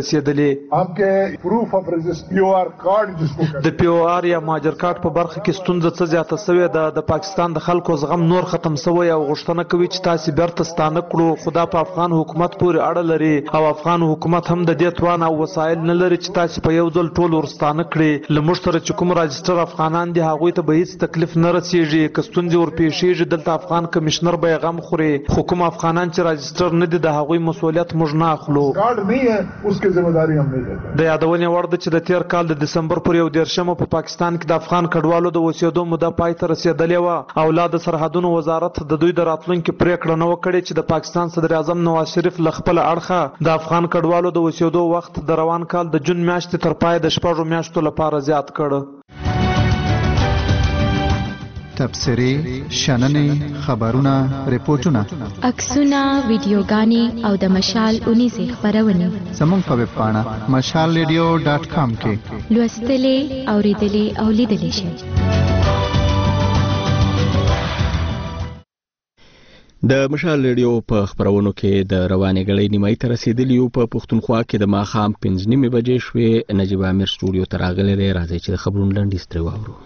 رسېدلې. د پی او آر یا مهاجر کارت په برخه کې ستونزه څه زیاته شوې ده. د پاکستان د خلکو زغم نور ختم شوی او غوښتنه کوي چې تاسو بیرته ستانه کړو. خدا په افغان حکومت پورې اړه لري او افغان حکومت هم د دې توان او وسایل نه لري چې تاسو په یو ځل ټول ورستانه کړي. لمر سره چې کوم راجستر افغانان دي هغه ته به هیڅ تکلیف نه رسیږي. که ستونزې ورپېښېږي دلته افغان کمشنر به غم خوري. حکومت افغانان چې راجستر نه دي د هغوی مسؤلیت موږ نه اخلو. د یادونې وړ ده چې د تیر کال د دسمبر پر یو دیرشمه په پاکستان کې د افغان کډوالو د اوسېدو موده پای ته رسېدلې وه او لا د سرحدونو وزارت د دوی د راتلونکي پریکړه نه وکړې چې د پاکستان صدر اعظم نواز شریف له خپله اړخه د افغان کډوالو د اوسېدو وخت د روان کال د جون میاشتې تر پای د 6 میاشتو لپاره زیات کړ. تبصرې، شننې، خبرونه، ریپورتونه، عکسونه، ویډیوګانې او د مشال اونیزې خپرونې زموږ په ویب پاڼه mashalradio.com کې لوستلې، اوریدلې او لیدلې شئ. د مشال ریډیو په خبرونو کې د روانې غړې نیمای ته رسیدلی په پښتونخوا کې د ماښام 5:30 بجې شوې. نجیب امیر سټوډیو ته راغلی دی. راځي چې د خبرونو لنډیز ترې واورو.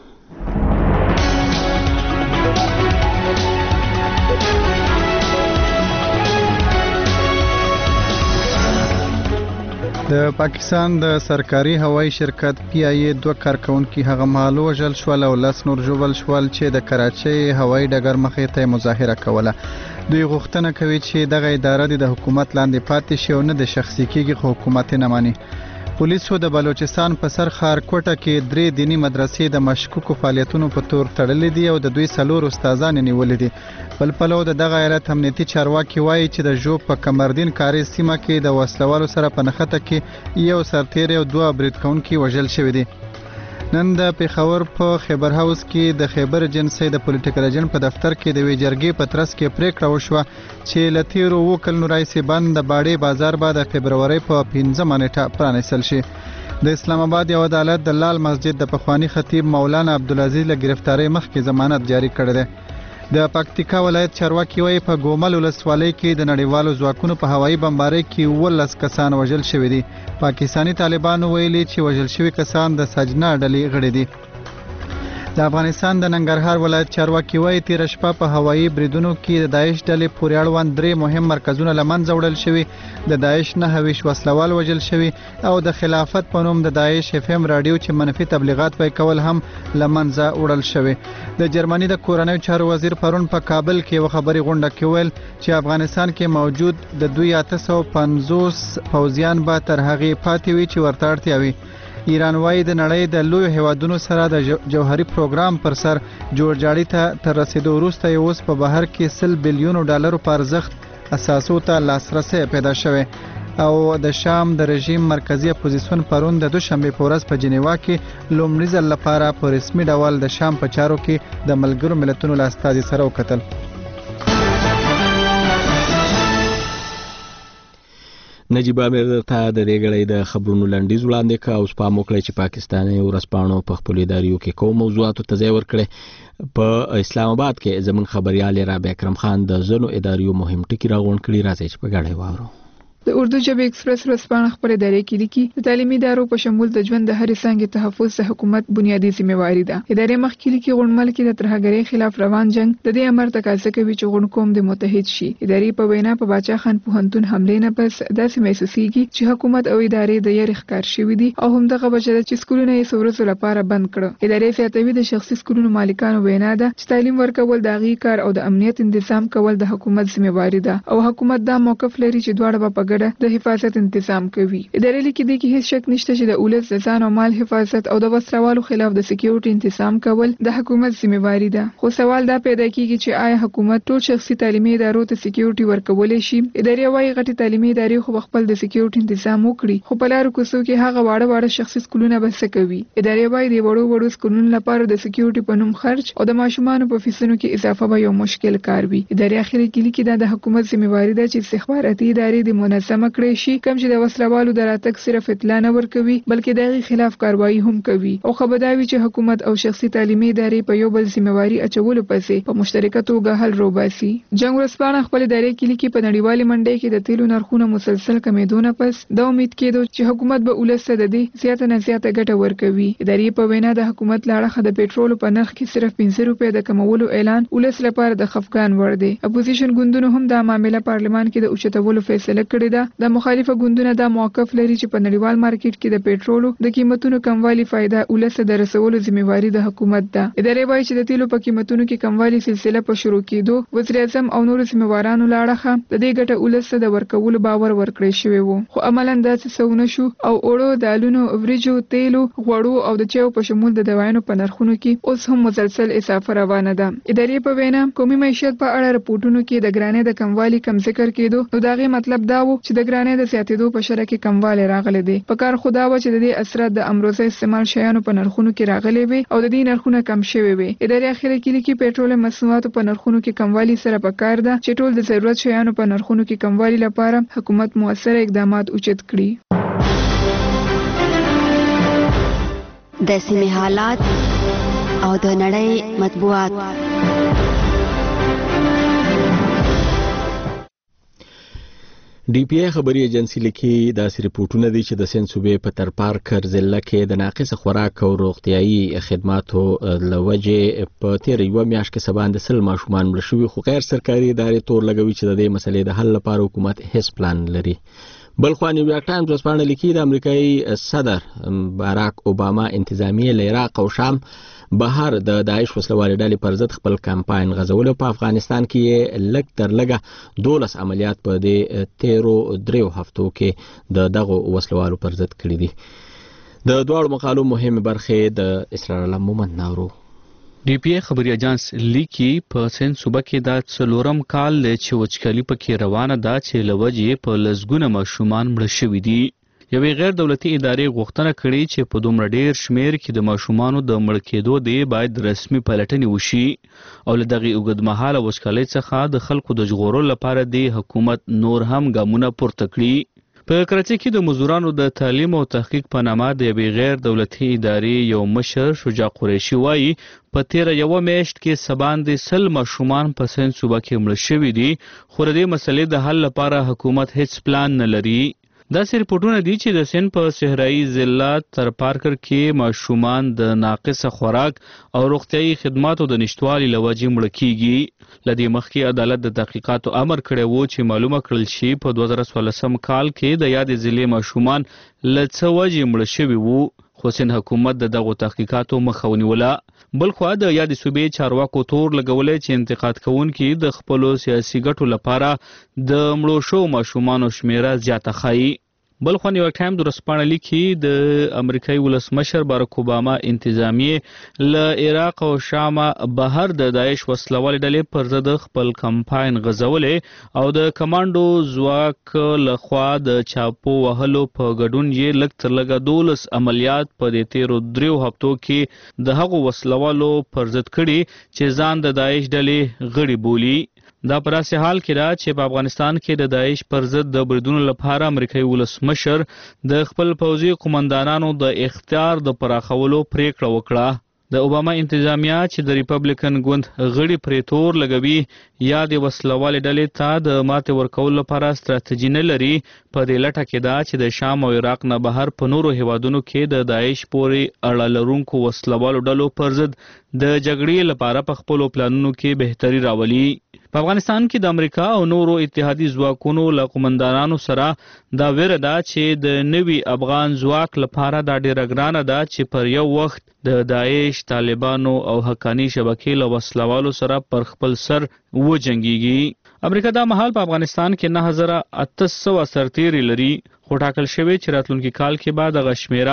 د پاکستان د سرکاري هوایي شرکت PIA 2 کارکونکي هغه مهال وژل شول او 10 نور ژوبل شول چې د کراچۍ هوایي ډګر مخې ته مظاهره کوله. دوی غوښتنه کوي چې دغه اداره د حکومت لاندې پاتې شي او نه د شخصي کېږي، خو حکومت نه مانی. پولیسو د بلوچستان په سر خارکوټه کې 3 دینی مدرسې د مشکوکو فعالیتونو په تور تړلې دي او د دوی 4 استادان نیولې دي. بل پلو دغه ایالت امنیتي چارواکي وایي چې د ژوب په کمردین کاري سیمه کې د وسلوالو سره په نښته کې یو سرتیر او 2 برید کوونکي وژل شوی دي. نن د پیښور په خیبر هاوس کې د خیبر جنسي د پولیټیکل ایجنټ په دفتر کې د ویجرګي په ترڅ کې پریکړه وشوه چې لتیرو وکل نورایسي بند د باډي بازار بعد د فبرवरी په 15 نیټه پرانیستل شي. د اسلام آباد یو عدالت د لال مسجد د پخوانی خطیب مولانا عبدالعزیز له گرفتاری مخکې ضمانت جاری کړی دی. د پکتیکا ولایت چارواکي وایي په ګومل ولسوالۍ کې د نړیوالو ځواکونو په هوایي بمبارۍ کې 19 کسان وژل شوي دي. پاکستانی طالبانو ویلي چې وژل شوي کسان د سجنا ډلې غړي دي. د افغانستان د ننګرهار ولایت چارواکي وایي تیر شپه په هوایي بریدونو کې د داعش ډلې پورې اړوند 3 مهم مرکزونه له منځه وړل شوي. د داعش 9 وسلوال وژل شوي او د خلافت په نوم د داعش FM رادیو چې منفي تبلیغات پای کول هم له منځه وړل شوي. د جرمني د کورنیو چارو وزیر پرون په کابل کې یو خبري غونډه کې ویل چې افغانستان کې موجود د 2850 پوځیان به تر هغه پاتې وي چې ورته اړتیا وي. ایران وايي د نړۍ د لوی هیوادونو سره د جوهري پروګرام پر سر جوړجاړي ته تر رسیدو وروسته اوس په بهر کې $100 بلیون په ارزښت اساسو ته لاسرسي پیدا شوی. او د شام د رژیم مرکزی اپوزیسیون پرون د دوشنبه په ورځ په جنیوا کې لومړي ځل لپاره په رسمي ډول د شام په چارو کې د ملګرو ملتونو له استازي سره وکتل. نجیب امیر ته د دې غړې د خبرونو لنډیز وړاندې کا او سپام وکړي چې پاکستاني ورسپانو په خپل اداریو کې کوم موضوعاتو ته ځای ورکړي. په اسلام آباد کې زمون خبريال رابع اکرم خان د زنو اداریو مهم ټکی راغونډ کړي. راځي چې په ګډه واورو. د اردو ژبې ایکسپریس ورځپاڼه خبرې داري کې لیکي د تعلیمي ادارو په شمول د ژوند د هرې څانګې تحفظ د حکومت بنیادی ذمہواری ده. ادارې مخکې لیکي غونډمل کې د ترهګرۍ خلاف روان جنگ د دې امر تقاضا کوي چې غونډکوم د متحد شي. ادارې په وینا په باچا خان پوهنتون حمله نه پس داسې محسوسيږي چې حکومت او ادارې د یې ښکار شوې دي او هم دغه بچره چې سکولونه یې سورسو لپاره بند کړو. ادارې فیاتوي د شخصي سکولونو مالکانو وینا ده چې تعلیم ورکول د غي کار او د امنیت تنظیم کول د حکومت ذمہواری ده او حکومت دا موقف لري چې دواړه په ګډه د حفاظت تنظیم کوي. ادارې لیکي د هیڅ شک نشته چې د اولس د ځان او مال حفاظت او د وسلوالو خلاف د سکیورټي تنظیم کول د حکومت ذمہواری ده. خو سوال دا پیدا کیږي چې آیا حکومت ټول شخصي تعلیمي ادارو ته سکیورټي ورکولای شي؟ ادارې وايي غټي تعلیمي ادارې خو خپل د سکیورټي تنظیم وکړي خو په لارو کوڅو کې هغه واړه شخصي سکولونه بس کوي. ادارې وايي د وړو سکولونو لپاره د سکیورټي په نوم خرج او د ماشومان په فیسونو کې اضافه به یو مشکل کار وي. ادارې اخیری کې لیکي دا د حکومت ذمہواری ده چې استخباراتي ادارې د منظمه کړي شي کوم چې د وسلوالو د راتګ صرف اطلاع نه ورکوي بلکې دغه خلاف کاروایی هم کوي او خبرداوي چې حکومت او شخصي تعلیمي ادارې په یو بل ذمہواری اچولو پسې په مشترکه توګه حل روباسي. جنگ ورځپاڼه خپل ادارې کې لیکي په نړیوالې منډۍ کې د تیلو نرخونو مسلسل کمیدونه پس د امید کېدو چې حکومت به ولسته د دې زیاته نه زیاته ګټه ورکوي. ادارې په وینا د حکومت لاړه د پېټرول په نرخ کې صرف 15 روپۍ د کمولو اعلان ولس لپاره د خفقان وړ دی. اپوزیشن ګوندونو هم دا معاملې پارلمان کې د اوچتولو فیصله کړې ده. د مخالفه ګوندونو دا موقف لري چې په نړیوال مارکیټ کې د پېټرولو د قیمتونو کموالی فائدہ ولسته د رسولو ذمہواری د حکومت ده. ادارې وایي چې د تیلو په قیمتونو کې کموالی سلسله په شروع کېدو وزیر اعظم او نور ذمہوارانو لاړه د دې ګټه ولسته د ورکولو باور ورکړی شوی وو خو عملاً داسې څه نشو او اورو دالونو وریجو تیلو غوړو او د چایو په شمول د دوايانو په نرخونو کې اوس هم مسلسل اضافه روانه ده. ادارې په وینا قومي معیشت په اړه راپورټونو کې د ګرانۍ د کموالی کم ذکر کېدو نو داغه مطلب دا و چې د ګرانۍ د زیاتېدو په شرح کې کموالی راغلی دی. په کار خو دا وه چې د دې اثرات د امروزه استعمال شیانو په نرخونو کې راغلي وي او د دې نرخونه کم شوي وي. ادارې اخیره کې لیکي پېټرول مصنوعاتو په نرخونو کې کموالی سره په کار ده چې ټول د ضرورت شیانو په نرخونو کې کموالی لپاره حکومت مؤثره اقدامات اوچت کړي. د سیمې حالات او د نړۍ مطبوعات. ډي پی آی خبري ایجنسی لیکي داسې رپورټونه دي چې د سند صوبې په ترپارکر ضلع کې د ناقص خوراک او روغتیايي خدماتو له وجې په تیر یوه میاشت کې سباند 100 ماشومان مړه شوي، خو غیر سرکاري ادارې تور لګوي چې د دې مسلې د حل لپاره حکومت هیڅ پلان لري. بلخوا نیویارک ټایمز ورځپاڼه لیکي د امریکایي صدر باراک اوباما انتظامیه له عراق او شام بهر د داعش وسلوالې ډلې پر ضد خپل کمپاین غځولو. په افغانستان کې یې لږ تر لږه 12 عملیات په دې تیرو 3 هفتو کې د دغو وسلوالو پر ضد کړي دي. د دواړو مقالو مهمه برخې د اسرار الله مومند ناورو. ډي پی آی خبري اجانس لیکي په سند صوبه کې دا 4م کال چې وچکالي پکې روانه ده چې لوجې په لزګونه ماشومان مړه شوي دي. یوې غیر دولتي ادارې غوښتنه کړې چې په دومره ډیر شمیر کې د ماشومانو د مړه کېدو دی باید رسمي پلټنې وشي او له دغې اوږدمهاله وچکالۍ څخه د خلکو د ژغورلو لپاره د حکومت نور هم ګامونه پورته کړي. په کراچۍ کې د مزدورانو د تعلیم او تحقیق په نامه د یوې غیر دولتي ادارې یو مشر شجاع قریشي وایي په تیره یوه میاشت کې سباندې 100 ماشومان په سند صوبه کې مړه شوي دي، خو د دې مسلې د حل لپاره حکومت هیڅ پلان نه لري. داسې رپورټونه دي چې د سند په صحرایي ضلع ترپارکر کې ماشومان د ناقصه خوراک او روغتیايي خدماتو د نشتوالي له وجې مړه کیږي. له دې مخکې عدالت د تحقیقاتو امر کړی و چې معلومه کړل شي په 2014 کال کې د یادې ضلعې ماشومان له څه وجې مړه شوي وو، خو سند حکومت د دغو تحقیقاتو مخه ونیوله. بلخوا د یادې صوبې چارواکو تور لګولی چې انتقاد کوونکي د خپلو سیاسي ګټو لپاره د مړو شوو ماشومانو شمیره زیاته ښایي. بلخوا نیویارک ټایمز ورځپاڼه لیکي د امریکایي ولسمشر باراک اوباما انتظامیې له عراق او شام بهر د داعش وسلوالې ډلې پر ضد خپل کمپاین غځولې او د کمانډو ځواک لخوا د چاپو وهلو په ګډون یې لږ تر لږه 12 عملیات په دې تیرو 3 هفتو کې د هغو وسلوالو پر ضد کړي چې ځان د داعش ډلې غړي بولي. دا په داسې حال کې ده چې په افغانستان کې د داعش پر ضد د بریدونو لپاره امریکایي ولسمشر د خپل پوځي قومندانانو د اختیار د پراخولو پریکړه وکړه. د اوباما انتظامیه چې د ریپبلیکن ګوند غړي پرې تور لګوي یا د وسلوالې ډلې ته د ماتې ورکولو لپاره ستراتیژي نه لري، په دې لټه کې ده چې د شام او عراق نه بهر په نورو هیوادونو کې د داعش پورې اړه لرونکو وسلوالو ډلو پر ضد د جګړې لپاره په خپلو پلانونو کې بهتري راولي. په افغانستان کې د امریکا او نورو اتحادي ځواکونو له قومندانانو سره دا ویره ده چې د نوي افغان ځواک لپاره دا ډیره ګرانه ده چې پر یو وخت د داعش، طالبانو او حقاني شبکې له وسلوالو سره پر خپل سر وجنګیږي. امریکا دا مهال په افغانستان کې 9800 سرتیري لري، خو ټاکل شوی چې راتلونکي کال کې به دغه شمیره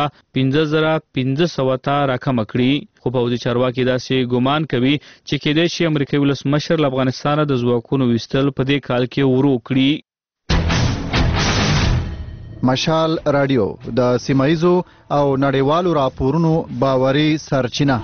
15500 ته راکمه کړي. خو پوځي چارواکي داسې ګمان کوي چې کېدای شي امریکایي ولسمشر له افغانستانه د ځواکونو ویستل په دې کال کې ورو کړي. مشال رادیو د سیمایزو او نړیوالو راپورونو باوري سرچینه.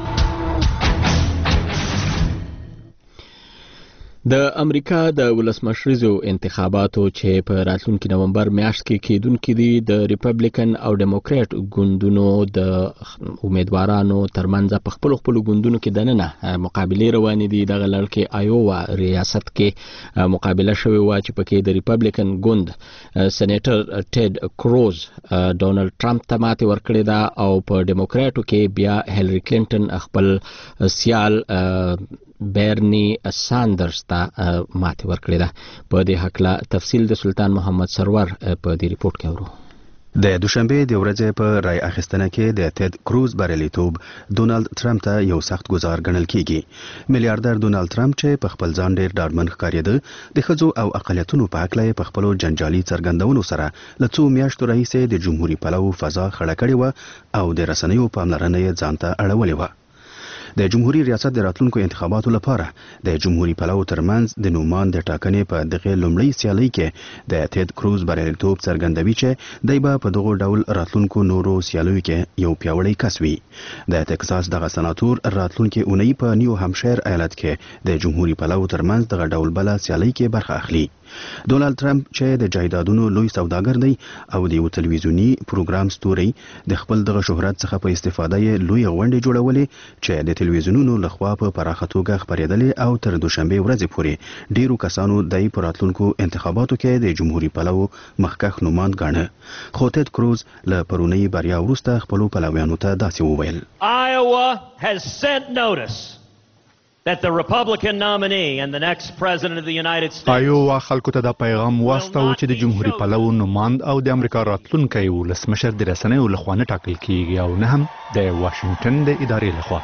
د امریکا د ولسمشریزو انتخاباتو چې په راتلونکي نومبر میاشت کې کېدونکي دي د ریپبلیکن او ډیموکرات ګوندونو د امیدوارانو ترمنځ په خپل ګوندونو کې دننه مقابلې روانې دي. دغه لړ کې آیووا ریاست کې مقابله شوې وه چې پکې د ریپبلیکن ګوند سېنیټر ټیډ کروز ډونالډ ټرمپ ته ماتې ورکړې ده او په ډیموکراتو کې بیا هیلری کلینټن خپل سیال بیرنی ساندرز ته ماتې ورکړې ده. په دې هکله تفصیل د سلطان محمد سرور په دې ریپورت کې اورو. د دوشنبه د ورځې په رای اخیستنه کې د ټیډ کروز بریالیتوب ډونالډ ټرمپ ته یو سخت گزار ګڼل کیږي. میلیارډر ډونالډ ټرمپ چې په خپل ځان ډیر ډاډمن ښکارېده د ښځو او اقلیتونو په هکله په خپلو جنجالي څرګندونو سره له څو میاشتو راهیسې د جمهوریت پلوو فضا خړه کړې وه او د رسنیو پاملرنه یې ځان ته اړولې وه. د جمهوریت ریاست د راتلونکو انتخاباتو لپاره د جمهوریت پلو ترمنځ د نومان د ټاکنې په دغه لومړی سیالي کې د تید کروز بریالیتوب څرګندوي چې دی به په دغه ډول راتلونکو نورو سیالیو کې یو پیاوړی کس وي. د ټکساس دغه سناتور راتلونکي اونۍ په نیو همشایر ایالت کې د جمهوریت پلو ترمنځ دغه ډول بل سیالي کې برخه اخلي. ډونالد ټرمپ چې د جایدادونو لوی سوداګر دی او د یو تلویزیونی پروګرام ستوري د خپل دغه شهرت څخه په استفاده یې لوی غونډې جوړولې چې د تلویزیونونو لخوا په پراخه توګه خپرېدلې او تر دوشنبه ورځې پورې ډیرو کسانو د راتلونکو انتخاباتو کې د جمهوریت پلو مخکښ نوماند ګاڼه. خو تید کروز له پرونی بریا وروسته خپل پلویانو ته داسې وویل: Iowa has sent notice that the Republican nominee and the next president of the United States ایووا خلکو ته دا پیغام واستاو چې د جمهوریت پلو نوماند او د امریکا راتلونکی ولسمشر د رسنیو لخوا نه ټاکل کیږي او نه هم د واشنگټن د ادارې لخوا.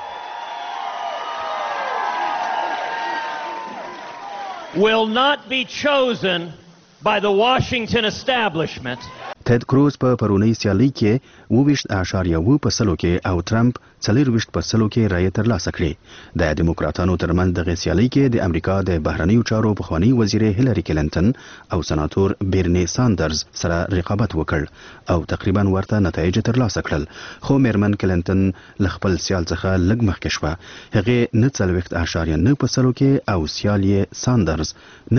will not be chosen by the Washington establishment. تید کروز په پرونی سیالي کې 20.1% کې او ټرمپ 4.0% کې رایې ترلاسه کړې. د دیموکراتانو ترمنځ دغه سیالي کې د امریکا د بهرنیو چارو پخوانی وزیر هیلری کلینټن او سناتور بیرنی ساندرز سره رقابت وکړ او تقریبا ورته نتایج ترلاسه کړل. خو میرمن کلینټن له خپل سیال څخه لږ مخکې شوه. هغې 9.9% کې او سیال یې ساندرز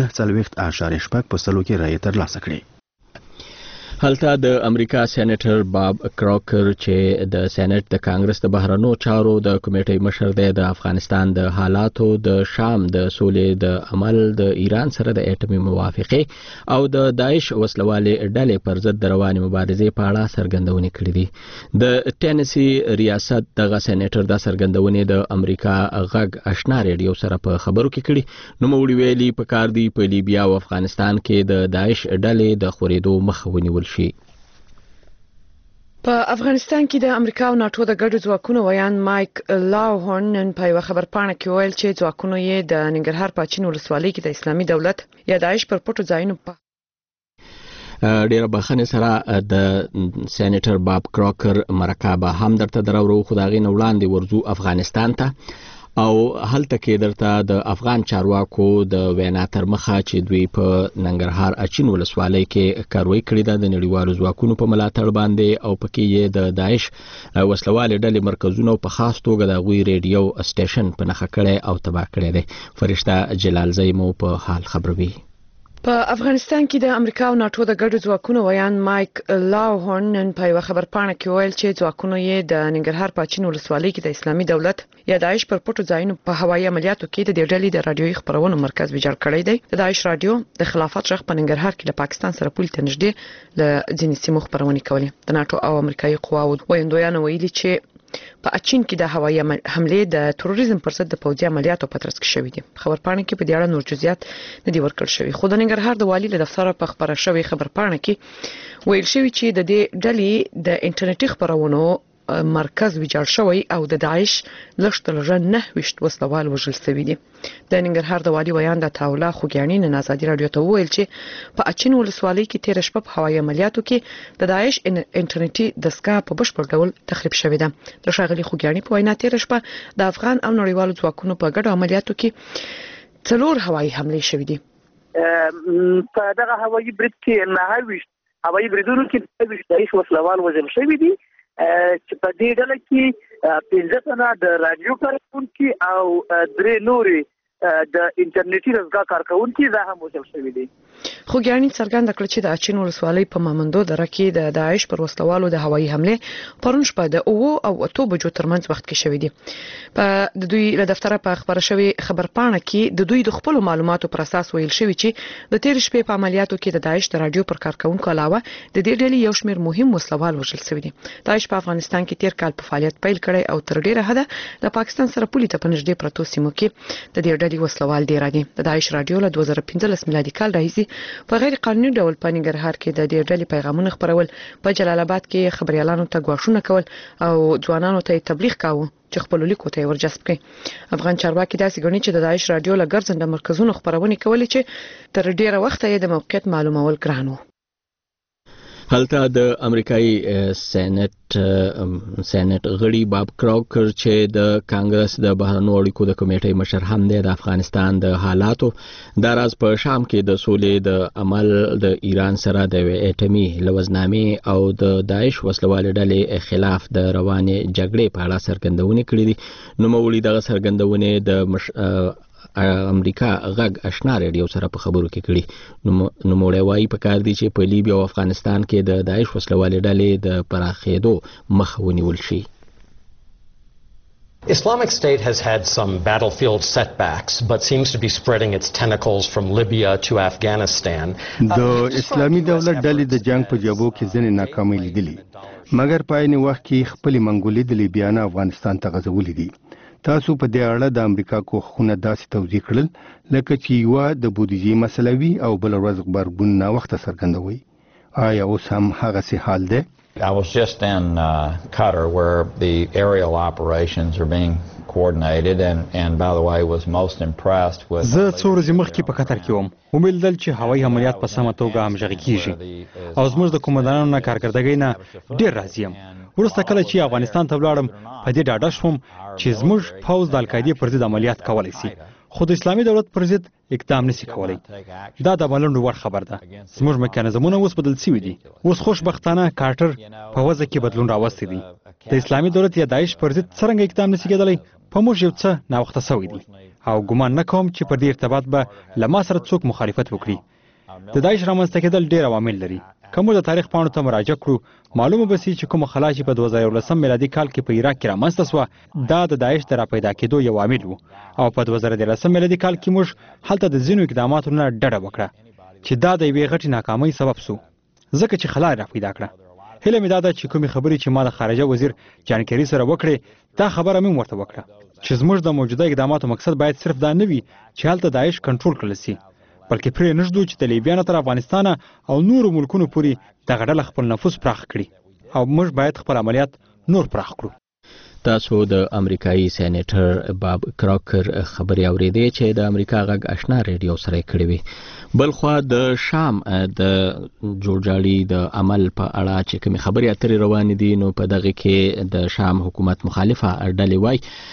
9.8% کې رایې ترلاسه کړې. هلته د امریکا سېنیټر باب کراکر چې د سېنات د کانګرس د بهرنیو چارو د کمیټې مشر دی د افغانستان د حالاتو د شام د سولې د عمل د ایران سره د اټومي موافقه او د داعش وسلوالې ډلې پر ضد د رواني مبارزې په اړه څرګندونې کړې دي. د ټینسی ریاست دغه سېنیټر د څرګندونې د امریکا غږ آشنا ریډیو سره په خبرو کې کړي. نو موږ ویلي په کار دی په لیبیا او افغانستان کې د داعش ډلې د خورېدو مخه ونیول. په افغانستان کې د امریکا او ناتو د ګډو ځواکونو ویان مایک لاوهورن نن په یو خبرپاڼه کې ویل چې ځواکونو یې د ننګرهار په چین ولسوالۍ کې د اسلامي دولت یا داعش پر پټو ځایونو په ډیره بخښنې سره د سېنیټر باب کراکر مرکه هم درته درو خو دا غي نه وړاندې ورزو افغانستان ته او هلته کې درته د افغان چارواکو د وینا تر مخه چې دوی په ننګرهار اچین ولسوالۍ کې کاروي کړې ده د نړیوالو ځواکونو په ملاتړ باندې او پکې یې د داعش وسلوالې ډلې مرکزونه په خاص توګه د غوي ریډیو سټیشن په نخښه کړي او تباه کړي دي. فرشته جلالزی مو په حال خبروي. په افغانستان کې د امریکا او ناتو د ګډو ځواکونو ویان مایک لاوهورن نن په یو خبرپاڼه کې ویل چې ځواکونو یې د ننګرهار په چین ولسوالۍ کې د اسلامي دولت یا داعش پر پټو ځایونو په هوایي عملیاتو کې د ډلې د رادیوي خبرونو مرکز ویجاړ کړی دی. د داعش رادیو د خلافت شخ په ننګرهار کې د پاکستان سره پولې ته نږدې له ځینې سیمو خبرونه کولې. د ناتو او امریکایي قواو ویاندویانو ویلي چې په اچین کې د هوایي حمله د تروریزم پر ضد د پوځي عملیاتو په ترڅ کې شوې دي. خبرپاڼه کې په دې اړه نور جزئیات نه دي ورکړل شوی. خو د ننګرهار د والی له دفتر په خبره شوی خبرپاڼه کې ویل شوی چې د دې ډلې د انټرنیټي خبرونو مرکز ویجاړ شوی او د داعش لښتلژه 9 وسلوال وژل شوی دي. د ننګرهار د والی ویان د تاولا خوګیانی نن آزادي رادیو ته ویل چې په اچین ولسوالۍ کې 13 شپه په هوایي عملیاتو کې د داعش انټرنیټي دستګاه په بشپړ ډول تخریب شوې ده. د شاغلي خوګیانی په وینا 13 شپه د افغان او نړیوالو ځواکونو په ګډو عملیاتو کې 4 هوایي حملې شوې دي. په دغه هوایي برید کې نه هوایي بریدونو کې د داعش وسلوال وژل شوی دي چې په دې ډله کې 15 تنه د رادیو کارکونکي او 3 نورې د انټرنیټي رزګا کارکونکي دا هم وژل شوی دي. خوګیانی څرګنده کړ چې د اچین ولسوالۍ په مامندو دره کې د داعش پر وسلوالو د هوایي حمله پرون شپه د 9 او 8 بجو ترمنځ وخت کې شوې دي. په د دوی له دفتره په خبره شوی خبرپاڼه کې د دوی د خپل معلوماتو پر اساس ویل شوی چې د 13 شپې په عملیاتو کې د داعش د رادیو پر کارکونکو علاوه د دې ډلې یو شمېر مهم وسلوال وژل شوی دي. داعش په افغانستان کې 13 کال په فعالیت پیل کړی او تر ډیره حده د پاکستان سره پولې ته پنځډې پرتو سیمو کې د دې ډلې وسلوال ډیر دي. د داعش رادیو له 2015 میلادي کال راهیسې په غیر قانوني ډول په ننګرهار کې د دې ډلې پیغامونه خبرول، په جلال آباد کې خبريالانو ته غواړونه کول او ځوانانو ته تبلیغ کاوه چې خپل لیکو ته ورجذب کړي. افغان چارواکي داسې ګڼي چې د داعش رادیو له ګرځنده مرکزونو خبرونه کولې چې تر ډیره وخت یې د موقعیت معلومول ګران و. هلته د امریکایي سېنات غړي باب کراوکر چې د کانګرس د بهرنیو اړیکو د کمیټې مشر هم دی د افغانستان د حالاتو د راز په شام کې د سولې د عمل د ایران سره د اټومي لوزنامې او د داعش وسلوالې ډلې خلاف د روانې جګړې په اړه څرګندونې کړې دي. نوموړي دغه څرګندونې د امریکا غږ آشنا ریډیو سره په خبرو کې کړي. نوموړی وایي پکار دي چې په لیبیا او افغانستان کې د داعش وسلوالې ډلې د پراخېدو مخه ونیول شي. Islamic State has had some battlefield setbacks, but seems to be spreading its tentacles from Libya to Afghanistan. د اسلامي دولت ډلې د جنگ په جبهو کې ځینې ناکامۍ لیدلې، مګر په عین وخت کې خپلې منګولې د لیبیا نه افغانستان ته غځولې دي. تاسو په دې اړه د امریکا کوښښونه داسې توضیح کړل لکه چې یوه د بودیجې مسله وي او بل ورځ غبرګون ناوخته څرګندوي. آیا اوس هم هغسې حال دی؟ I was just in Qatar where the aerial operations are being coordinated and by the way was most impressed with زه څو ورځې مخکې په قطر کې وم. وملیدل چې هوایي عملیات په سمه توګه همغږي کیږي او زموږ د قومندانانو نه کارکردګۍ نه ډېر راضي یم. وروسته کله چې افغانستان ته ولاړم په دې ډاډه شوم چې زموږ پوځ د القاعدې پر ضد عملیات کولی شي خو د اسلامي دولت پر ضد اقدام نشي کولی. دا د ملنډو وړ خبر ده. زموږ میکانیزمونه اوس بدل شوي دي. اوس خوشبختانه کارټر په وضع کې بدلون راوستی دی. د اسلامي دولت یا داعش پر ضد څرنګه اقدام نشي کېدلی په موږ یو څه ناوخته شوی دی او ګمان نه کوم چې پر دې ارتباط به له ما سره څوک مخالفت وکړي. د داعش رامنځته کېدل ډېر عوامل لري. که موږ د تاریخ پاڼو ته مراجعه کړو معلومه به شي چې کومه خلا چې په 2011 میلادي کال کې په عراق کې رامنځته شوه دا د داعش د راپیدا کېدو یو عامل و او په 2013 میلادي کال کې موږ هلته د ځینو اقداماتو نه ډډه وکړه چې دا د یوې غټې ناکامۍ سبب شو ځکه چې خلا راپیدا کړه. هیله مې دا ده چې کومې خبرې چې ما د خارجه وزیر جان کیری سره وکړې دا خبره مې ورته وکړه چې زموږ د موجوده اقداماتو مقصد باید صرف دا نه وي چې هلته داعش کنټرول کړل شي بلکې پرې نږدو چې د لیبیا نه تر افغانستان او نورو ملکونو پورې دغه ډله خپل نفوذ پراخ کړي او موږ باید خپل عملیات نور پراخ کړو. تاسو د امریکایي سېنیټر باب کراکر خبري اورېدې چې د امریکا غږ آشنا ریډیو سره کړې وي. بلخوا د شام د جوړجاړي د عمل په اړه چې کوم خبري اترې روان دي نو په دغه کې د شام حکومت مخالفه ډلې وای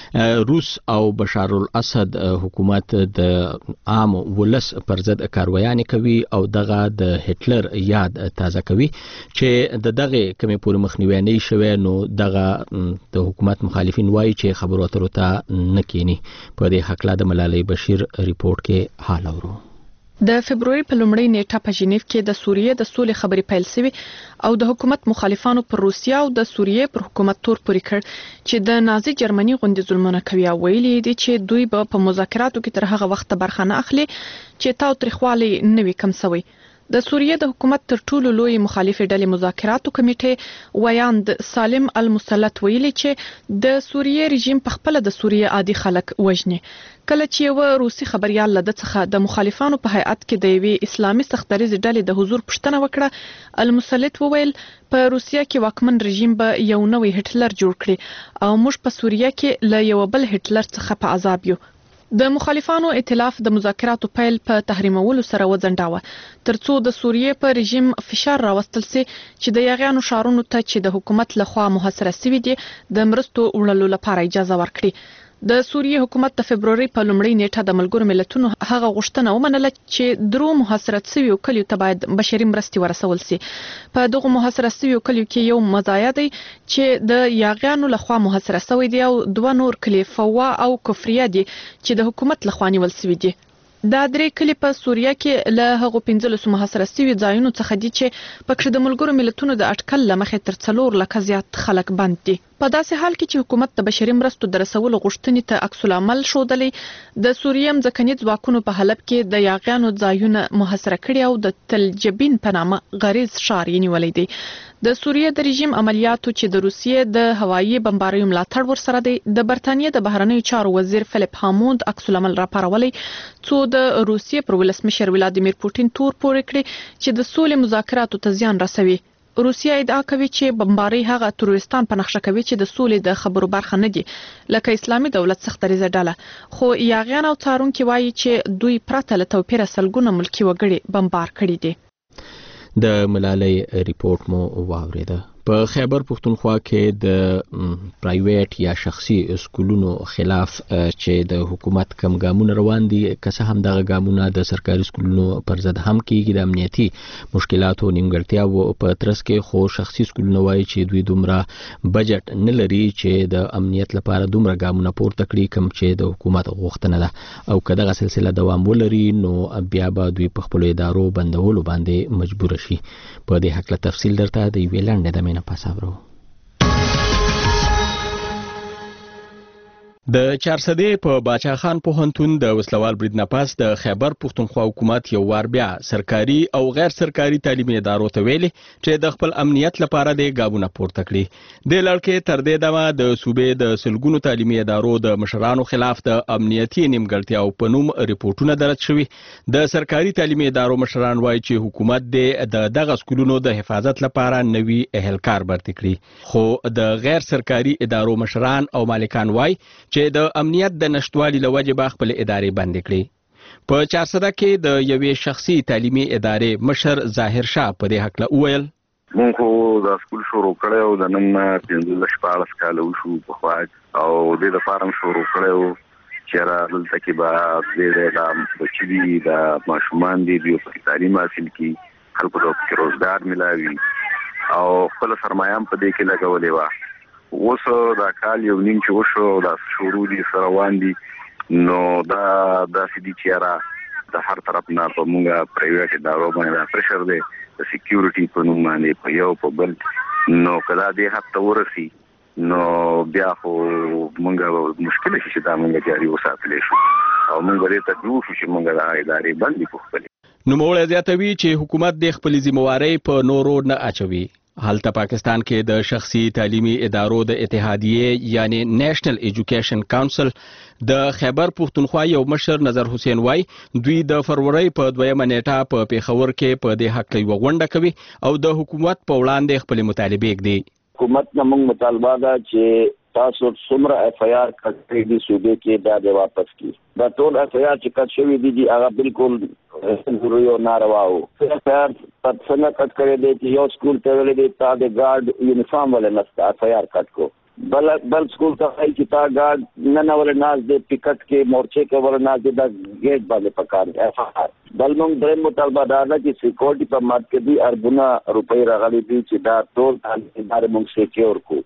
روس او بشار الاسد حکومت د عام ولس پر ضد کاروایانې کوي او دغه د هټلر یاد تازه کوي چې دغه کومې پورې مخنیوي نه شوی نو دغه د حکومت مخالفین وایي چې خبرو اترو ته نه کینی. په دې حق لا د ملالۍ بشیر ریپورت کې حال اورو. د فبرवरी په لومړۍ نیټه په جنیف کې د سوریې د سولې خبرې پیل شوې او د حکومت مخالفانو پر روسیا او د سوریې پر حکومت تور پورې کړ چې د نازي جرمني غوندې ظلمونه کوي او ویلي دي چې دوی به په مذاکراتو کې تر هغه وخت برخه نه اخلي چې تاوتریخوالی نه وي کم شوی. د سوریې د حکومت تر ټولو لوی مخالف ډلې مذاکراتو کمیټې ویاند سالم المسلط ویلي چې د سوریې رژیم په خپل د سوریې عادي خلک وژني. کله چې یو روسي خبريال له څخه د مخالفانو په هیئت کې د یوې اسلامي سختدریز ډلې د حضور پوښتنه وکړه المسلط وویل په روسیا کې واکمن رژیم به یو نوې هټلر جوړ کړي او موږ په سوریه کې له یو بل هټلر څخه په عذاب یو. د مخالفانو ائتلاف د مذاکراتو پیل په تحریمولو سره وځنډاوه ترڅو د سوریې په رژیم فشار راوستل سي چې د یاغیانو شارونو ته چې د حکومت لخوا محاصره شوي دي د مرستو وړلو لپاره اجازه ورکړي. د سوریې حکومت د فبرवरी په لومړۍ نیټه د ملګرو ملتونو هغه غوښتنه ومنله چې درو محاصره شویو کلیو ته باید بشري مرستې ورسول شي. په دغه محاصره شویو کلیو کې یو مزایا دی چې د یاغیانو لخوا محاصره شوی دی او دوه نور کلی فوا او کفریه دي چې د حکومت لخوا نیول شوی دي. دا درې کلی په سوریه کې له هغو 15 محاصره شوي ځایونو څخه دي چې پکې د ملګرو ملتونو د اټکل له مخې تر 4 لکه زیات خلک بند دي. په داسې حال کې چې حکومت د بشري مرستو د رسولو غوښتنې ته عکس العمل ښودلی د سوریې ځمکني ځواکونو په حلب کې د یاغیانو ځایونه محاصره کړي او د تلجبین په نامه غریز ښار یې نیولی دی. د سوریې د رژیم عملیاتو چې د روسیې د هوایي بمباریو ملاتړ ورسره دی د برتانیې د بهرنیو چارو وزیر فلیپ هاموند عکس العمل راپارولی څو د روسیې پر ولسمشر ولادیمیر پوټین تور پورې کړي چې د سولې مذاکراتو ته زیان رسوي. روسیه ادعا کوي چې بمباری هغه تروریستان په نقشه کوي چې د سولې د خبرو برخه نه دي لکه اسلامي دولت سختدریزه ډله خو یاغیان او څارونکي وایي چې دوی پرته له توپیره سلګونه ملکي وګړي بمبار کړي دي. د ملالۍ ریپورت مو واوریده. په خیبر پښتونخوا کې د پرایویټ یا شخصي سکولونو خلاف چې د حکومت کم ګامونه روان دي، که څه هم دغه ګامونه د سرکاري سکولونو پر ضد هم کېږي د امنیتي مشکلاتو نیمګړتیاوو په ترڅ کې، خو شخصي سکولونه وایي چې دوی دومره بجټ نه لري چې د امنیت لپاره دومره ګامونه پورته کړي کوم چې د حکومت غوښتنه ده، او که دغه سلسله دوام ولري نو بیا به دوی په خپلو ادارو بندولو باندې مجبور شي. په دې هکله تفصیل درته د یوې لنډې دمې نه پس اورو. د چارسدې په باچا خان پوهنتون د وسلوال برید نه پس د خیبر پښتونخوا حکومت یو وار بیا سرکاري او غیر سرکاري تعلیمي ادارو ته ویلي چې د خپل امنیت لپاره د ګامونه پورته کړي. د لړکې تر دې دمه د صوبې د سلګونو تعلیمي ادارو د مشرانو خلاف د امنیتي نیمګړتیاو په نوم ریپورتونه درج شوي. د سرکاري تعلیمي ادارو مشران وایي چې حکومت د دغه سکولونو د حفاظت لپاره نوي اهلکار برتي کړي، خو د غیر سرکاري ادارو مشران او مالکان وایي چې د امنیت د نشټوالي له وجې به خپل ادارې بندې کړي. په چارسده کې د یوې شخصي تعلیمي ادارې مشر ظاهر شاه په دې هکله وویل: مونږ خو دا سکول شروع کړی او د نن 15-14 کاله وشو پخوا، او د دې لپاره شروع کړی و چې دلته کې به د بچي دي، د ماشومان دي، دوی په تعلیم حاصل کړي، خلکو ته روزګار ملاوي او خپل سرمایه هم په دې کې لګولې وه. اوس دا کال یو نیم چې وشو، دا شروع دي سره روان دي، نو دا داسې دي چې د هر طرف نه په مونږه پرایویټ ادارو باندې دا پرشر دی د سکیورټي په نوم باندې په یو په بل، نو کله دې حد ته ورسي نو بیا خو مونږه مشکل شي چې دا مونږه جاري وساتلی شو او مونږ دې ته جوړ شو چې مونږه دا ادارې بندې کړو خپلې. نوموړی زیاتوي چې حکومت د خپلې ذمهوارۍ په نورو نه اچوي. هلته پاکستان کې د شخصي تعلیمي ادارو د اتحادیې یعنی نېشنل ایجوکیشن کونسل د خیبر پښتونخوا یو مشر نظر حسین وای دوی د فروری په 2 نیټه په پیښور کې په دې حق یو غونډه کوي او د حکومت په وړاندې خپل مطالبه کوي. حکومت نه موږ مطالبه ده چې تاسو څومره اف آی آر کړی دي صوبې کې دا واپس کړي. دا ټول اف آی آر چې کټ شوی دي هغه بالکل ضروري او ناروا وو. اف آی آر په څنګه کټ کړی دی چې یو سکول ته ویل دي تا د ګارد یونیفارم ول نه اف آی آر کټ کو، بل سکول ته وایي چې تا ګارد نه ول ناز د ټیکټ کې مورچې کې ول ناز د گیټ باندې پکار اف آی آر. بل موږ درې مطالبه ده چې سکیورټي په مرکزي اربونه روپۍ راغلي دي چې دا ټول ادارې موږ سکیور کو.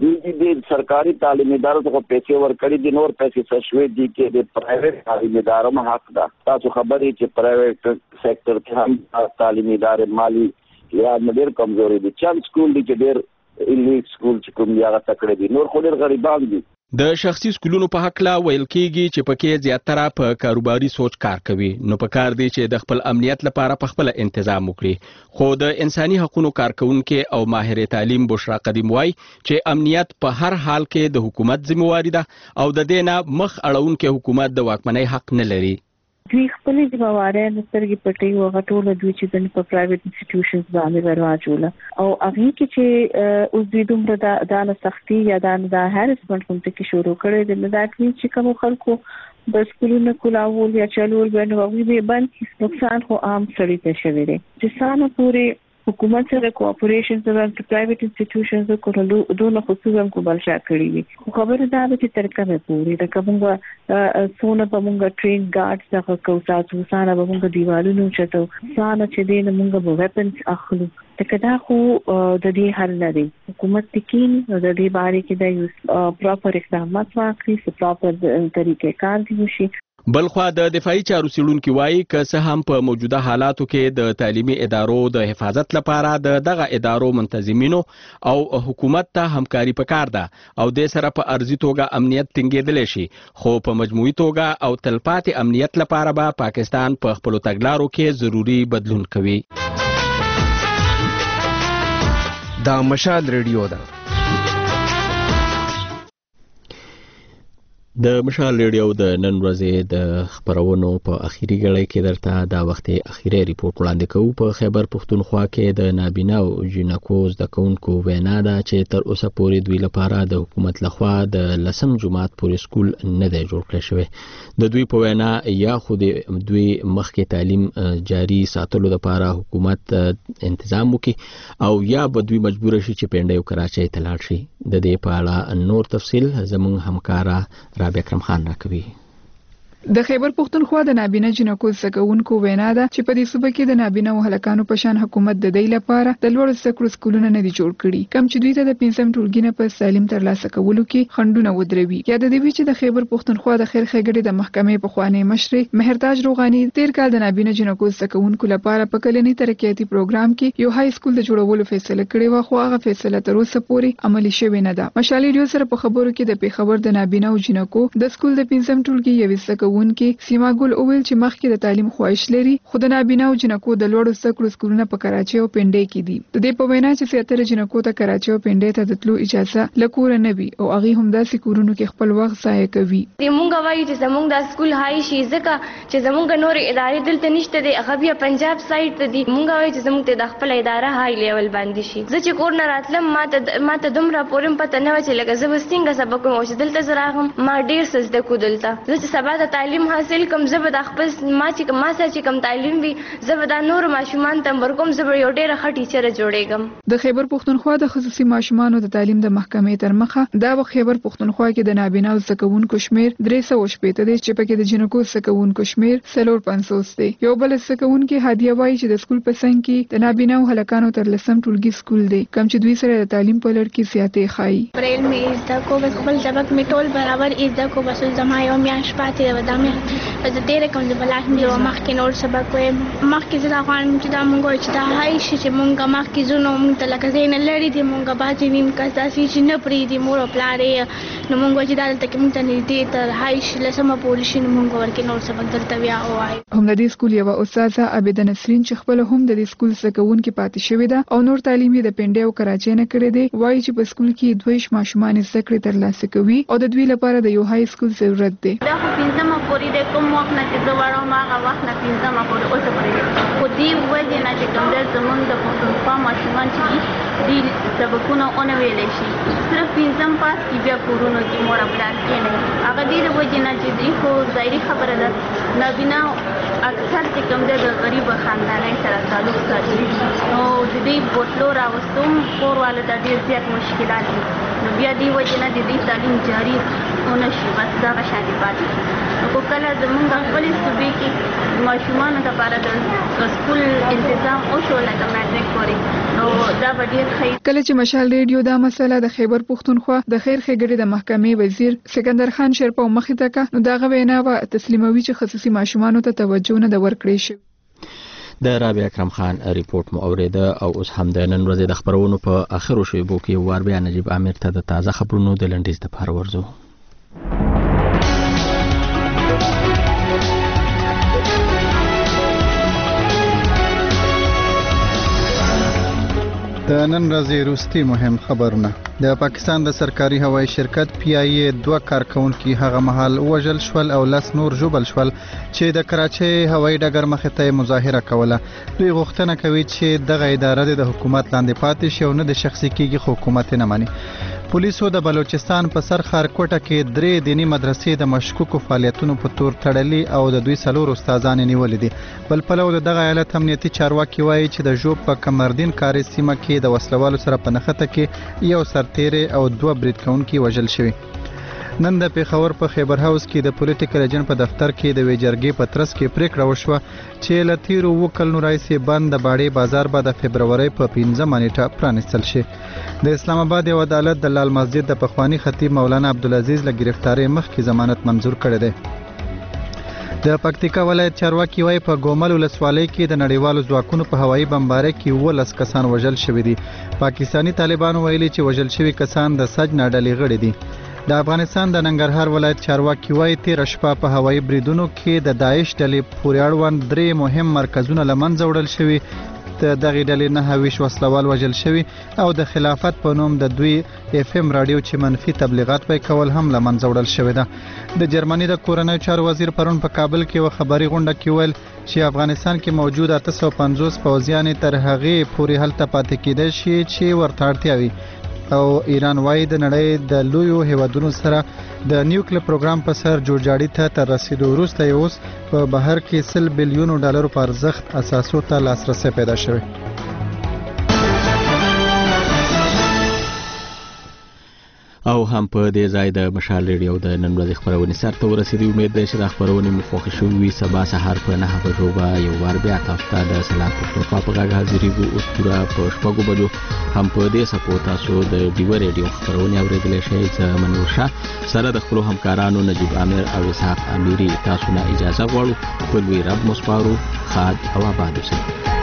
د سرکاري تعلیمي ادارو ته پیسې ورکړي دي، نور پیسې څه شوي دي کې د پرایویټ تعلیمي ادارو هم حق ده. تاسو خبرې چې پرایویټ سېکټر کې هم تعلیمي ادارې مالي یا ډېر کمزوري دي. چند سکول دي چې ډېر ایلیټ سکول چې کوم یا تکړه دي، نور خو ډېر غریبان دي. د شخصي سکولونو په حق لا ویل کېږي چې پکې زیاتره په کاروباري سوچ کار کوي، نو په کار دی چې د خپل امنیت لپاره په خپل تنظیم وکړي. خو د انساني حقوقو کارکونکو او ماهر تعلیم بشرا قدیم وای چې امنیت په هر حال کې د حکومت ذمہواری ده او د دې نه مخ اړهونکو حکومت د واکمنۍ حق نه لري. دوی خپل ځواباره نسترګي پټي او غټول دوی چې د پرایویټ انسټیټیوشنز باندې ورواچول او هغه کې چې اوس دوی دومره د سختي یا د هریسمنت کوم څه شروع کړي د مداخلي چې کوم خلکو بس کولونه کولاول یا چلول باندې وغوي به باندې نقصان خو عام سړی ته شوی دی چې سانه پوره حکومت سره کوآپریشن سره پرایویټ انسټیټیوشنز کوله دونه خصوصا کومل شا کړی وي. خبره دا ده چې ترکه پوری د کومه سونه په مونږه ټرین ګارډز څخه کوساتو سانه په مونږه دیوالونو چته سانه چې دین مونږه به ویپنز اخلو تکدا خو د دې حل نه دی. حکومت تکین د دې باره کې د پراپر اقدامات واخلي، پراپر طریقې کار دی وشي. بلخوا د دفاعي چارو څېړونکي وایي که څه هم په موجوده حالاتو کې د تعلیمي ادارو د حفاظت لپاره دغه ادارو منتظمینو او حکومت ته همکاري پکار ده او د سره په ارزي توګه امنیت ټینګېدلی شي، خو په مجموعي توګه او تلپاتې امنیت لپاره به پاکستان په خپلو تګلارو کې ضروري بدلون کوي. دا مشال ریډیو ده. د مشال ریډیو د نن ورځې د خبرونو په اخیری غړي کې درته دا وخت اخیری ریپورت وړاندې کوو. په خیبر پښتونخوا کې د نابینا او جنکوز د کونکو وینا ده چې تر اوسه پورې دوی لپاره د حکومت لخوا د لسم جماعت پورې سکول نه دی جوړ کړی شوی. د دوی په وینا یا خو دوی مخکې تعلیم جاری ساتلو لپاره حکومت تنظیم وکړي او یا به دوی مجبور شي چې پنډي او کراچۍ ته لاړ شي. د دې په اړه نور تفصیل زموږ همکارا رابعه اکرم خان راکوي. د خیبر پښتونخوا د نابینا جنکو زکونکو وینا ده چې په دې صوبه کې د نابینا او هلکانو په شان حکومت د دې لپاره د لوړ زده سکولونه نه دي جوړ کړي، کم چې دوی ته د 5م ټولګي نه په تعلیم ترلاسه کولو کې خنډونه ودروي. یا د دې چې د خیبر پښتونخوا د خیر ښېګړې د محکمې په خوانی مشر مهرتاج روغانی تیر کال د نابینا جنکو زکونکو لپاره په کلنی ترقیاتي پروګرام کې یو های سکول د جوړولو فیصله کړې و، خو هغه فیصله تر اوسه پورې عملي شوې نه ده. مشال ریډیو سره په خبرو کې د پیښور د نابینا او جنکو د سکول د 5م ټولګي یو زکونکو سیما ګل اویل چې مخکې د تعلیم خواهش لري، خو د نابینا او جنکو د لوړو زده سکولونه په کراچۍ او پنډۍ کې دي. د دې په وینا چې زیاتره جنکو ته کراچۍ او پنډۍ ته د تلو اجازه لکوره نه وي او هغه هم داسې کورونو کې خپل وخت ضایع کوي. موږ وایو چې زموږ د سکول هاي شي ځکه چې زموږ نور ادارې دلته نشته دي، هغه بیا پنجاب سایډ ته دي. موږ وایو چې زموږ د خپل اداره هاي لیول باندې شي. زه چې کور نه راتلم ماته دومره پورم پته نه و چې لکه زه وستینګه سبق کوم چې دلته زراغم ما ډیر څه زده کو دلته. زه چې سبا د تعلیم حاصل کوم زه به د خپل ما چې کوم تعلیم وي زه به دا نور ماشومان ته ورکوم، زه به یو ډېره ښه ټیچره جوړېږم. د خیبر پښتونخوا د خصوصي ماشومانو د تعلیم د محکمې تر مخه دا وخت خیبر پښتونخوا کې د نابینا او زکونکو شمیر 380 دی چې پکې د جنکو زکونکو شمیر 450 دی. یو بل زکونکو هادیه وایي چې د سکول په څنګ کې د نابینا او هلکانو تر لسم ټولګي سکول دی، کم چې دوی سره د تعلیم په لړ کې زیاتې ښایي. پریل مې زده کو بس خپل سبق مې ټول برابر زده کو، بس زما یو میاشت پاتې ده ودامه زه ډېره کوم د بلاک مې مخکې نور سبق وایم. مخکې زه دا غواړم چې دا مونږ چې دا هاي شي چې مونږ مخکې ځو نو مونږ ته لکه ځای نه لرې دي، مونږ بعضې نیم کس داسې چې نه پرېږدي مور او پلار یې، نو مونږ چې دا دلته کې مونږ ته نږدې تر هاي شي لسمه پورې شي نو مونږ ورکې نور سبق دلته بیا ووایو. هم د دې سکول یوه استاذه عابده نسرین چې خپله هم د دې سکول زده کوونکې پاتې شوې ده او نور تعلیم یې د پنډۍ او کراچۍ نه کړی دی، وایي چې په سکول کې 2 ماشومان زده کړې ترلاسه کوي او د دوی لپاره د یو های سکول ضرورت دی. دا خو 5مه پورې د کوم وخت نه چې زه وړم هغه وخت نه 5مه پورې اوسه پورې، خو دې وجې نه چې کوم ځای زمونږ د پښتونخوا ماشومان چې دي دوی سبقونه ونه ویلی شي، صرف 5م پاس کې بیا کورونو کې مور او پلار کښېنوي. هغه دې د وجې نه چې دوی خو ظاهري خبره ده نابینا اکثر چې کوم ځای د غریبه خاندانۍ سره تعلق ساتي نو د دې بوتلو راوستو کور والو ته ډېر زیات مشکلات دي، نو بیا دې وجې نه د دې تعلیم جاري ونه شي، بس دغه شانې پاتې شي. خو کله زمونږ خپلې صوبې کې ماشومانو لپاره د سکول انتظام وشو لکه میټریک پورې نو دا به ډېر ښه. کله چې مشال ریډیو دا مسله د خیبر پښتونخوا د خیر ښېګړې د محکمې وزیر سکندر خان شیرپا مخې ته کړه نو دغه وینا به تسلیموي چې خصوصي ماشومانو ته توجه نه ده ورکړې شوې. د رابعه اکرم خان ریپورت مو اوریده او اوس هم د نن ورځې د خبرونو په اخرو شیبو کې وار بیا نجیب امیر ته د تازه خبرونو د لنډیز لپاره ورځو. د نن ورځې وروستي مهم خبرونه. د پاکستان د سرکاري هوایي شرکت PIA 2 کارکونکي هغه مهال وژل شول او 10 نور ژوبل شول چې د کراچۍ هوایي ډګر مخې ته مظاهره کوله. دوی غوښتنه کوي چې دغه اداره د حکومت لاندې پاتې شي او نه د شخصي کېږي خو حکومت نه مني. پولیسو د بلوچستان په سر خارکوټه کې 3 دینی مدرسې د مشکوکو فعالیتونو په تور تړلې او د دوی 4 استادان نیولې دي. بل پلو دغه ایالت امنیتي چارواکي وایي چې د ژوب په کمردین کاري سیمه کې د وسلوالو سره په نښته کې یو سرتیری او 2 برید کوونکي وژل شوي. نن د پیښور په خیبر هاوس کې د پولیټیکل ایجنټ په دفتر کې د ویجرګي په ترڅ کې پریکړه وشوه چې له تیرو 2 کلونو راهیسې بند د باړې بازار به د فبرورۍ په 15 نیټه پرانیستل شي. د اسلام آباد یو عدالت د لال مسجد د پخوانی خطیب مولانا عبدالعزیز له گرفتاری مخکې ضمانت منظور کړی دی. د پکتیکا ولایت چارواکي وایي په ګومل ولسوالۍ کې د نړیوالو ځواکونو په هوایي بمبارۍ کې 12 کسان وژل شوي دي. پاکستانی طالبانو ویلي چې وژل شوي کسان د سجنا ډلې غړي دي. د افغانستان د ننګرهار ولایت چارواکي وایي تېره شپه په هوایي بریدونو کې د داعش ډلې پورې اړوند 3 مهم مرکزونه له منځه وړل شوي دغه ډلې 29 وسلوال وژل شوي او د خلافت په نوم د دوی FM رادیو چې منفي تبلیغات پای کول هم لمنځه وړل شوی ده. د جرمني د کورنۍ چارو وزیر پرون په کابل کې و خبري غونډه کې ویل چې افغانستان کې موجود 850 پوځیان تر هغه پورې هلته پاتې کېدای شي چې ورته اړتیا وي او ایران وايي د نړۍ د لویو هیوادونو سره د نیوکلیر پروګرام په سر جوړجاړي ته تر رسیدو وروسته اوس په بهر کې 100 بلیون ډالر په ارزښت اساسو ته لاسرسي پیدا شوی. او هم په دې ځای د مشال ریډیو د نن ورځې خبرونه سره ورسېدي. امید ده چې دا خبرونه مو خوښ شوي. سبا سهار په 9 بجو به یو بار بیا تاسو ته د سلام پښتونخوا په غږ حاضرېږو. اوس پوره په 6 بجو هم په دې سپو تاسو د ډیو ریډیو خبرونه اورېدلی شئ. زه منور شاه سره د خپلو همکارانو نجیب عامر او اسحاق امیري تاسو نه اجازه غواړو. په لوی رب مو سپارو. ښاد او آباد اوسئ.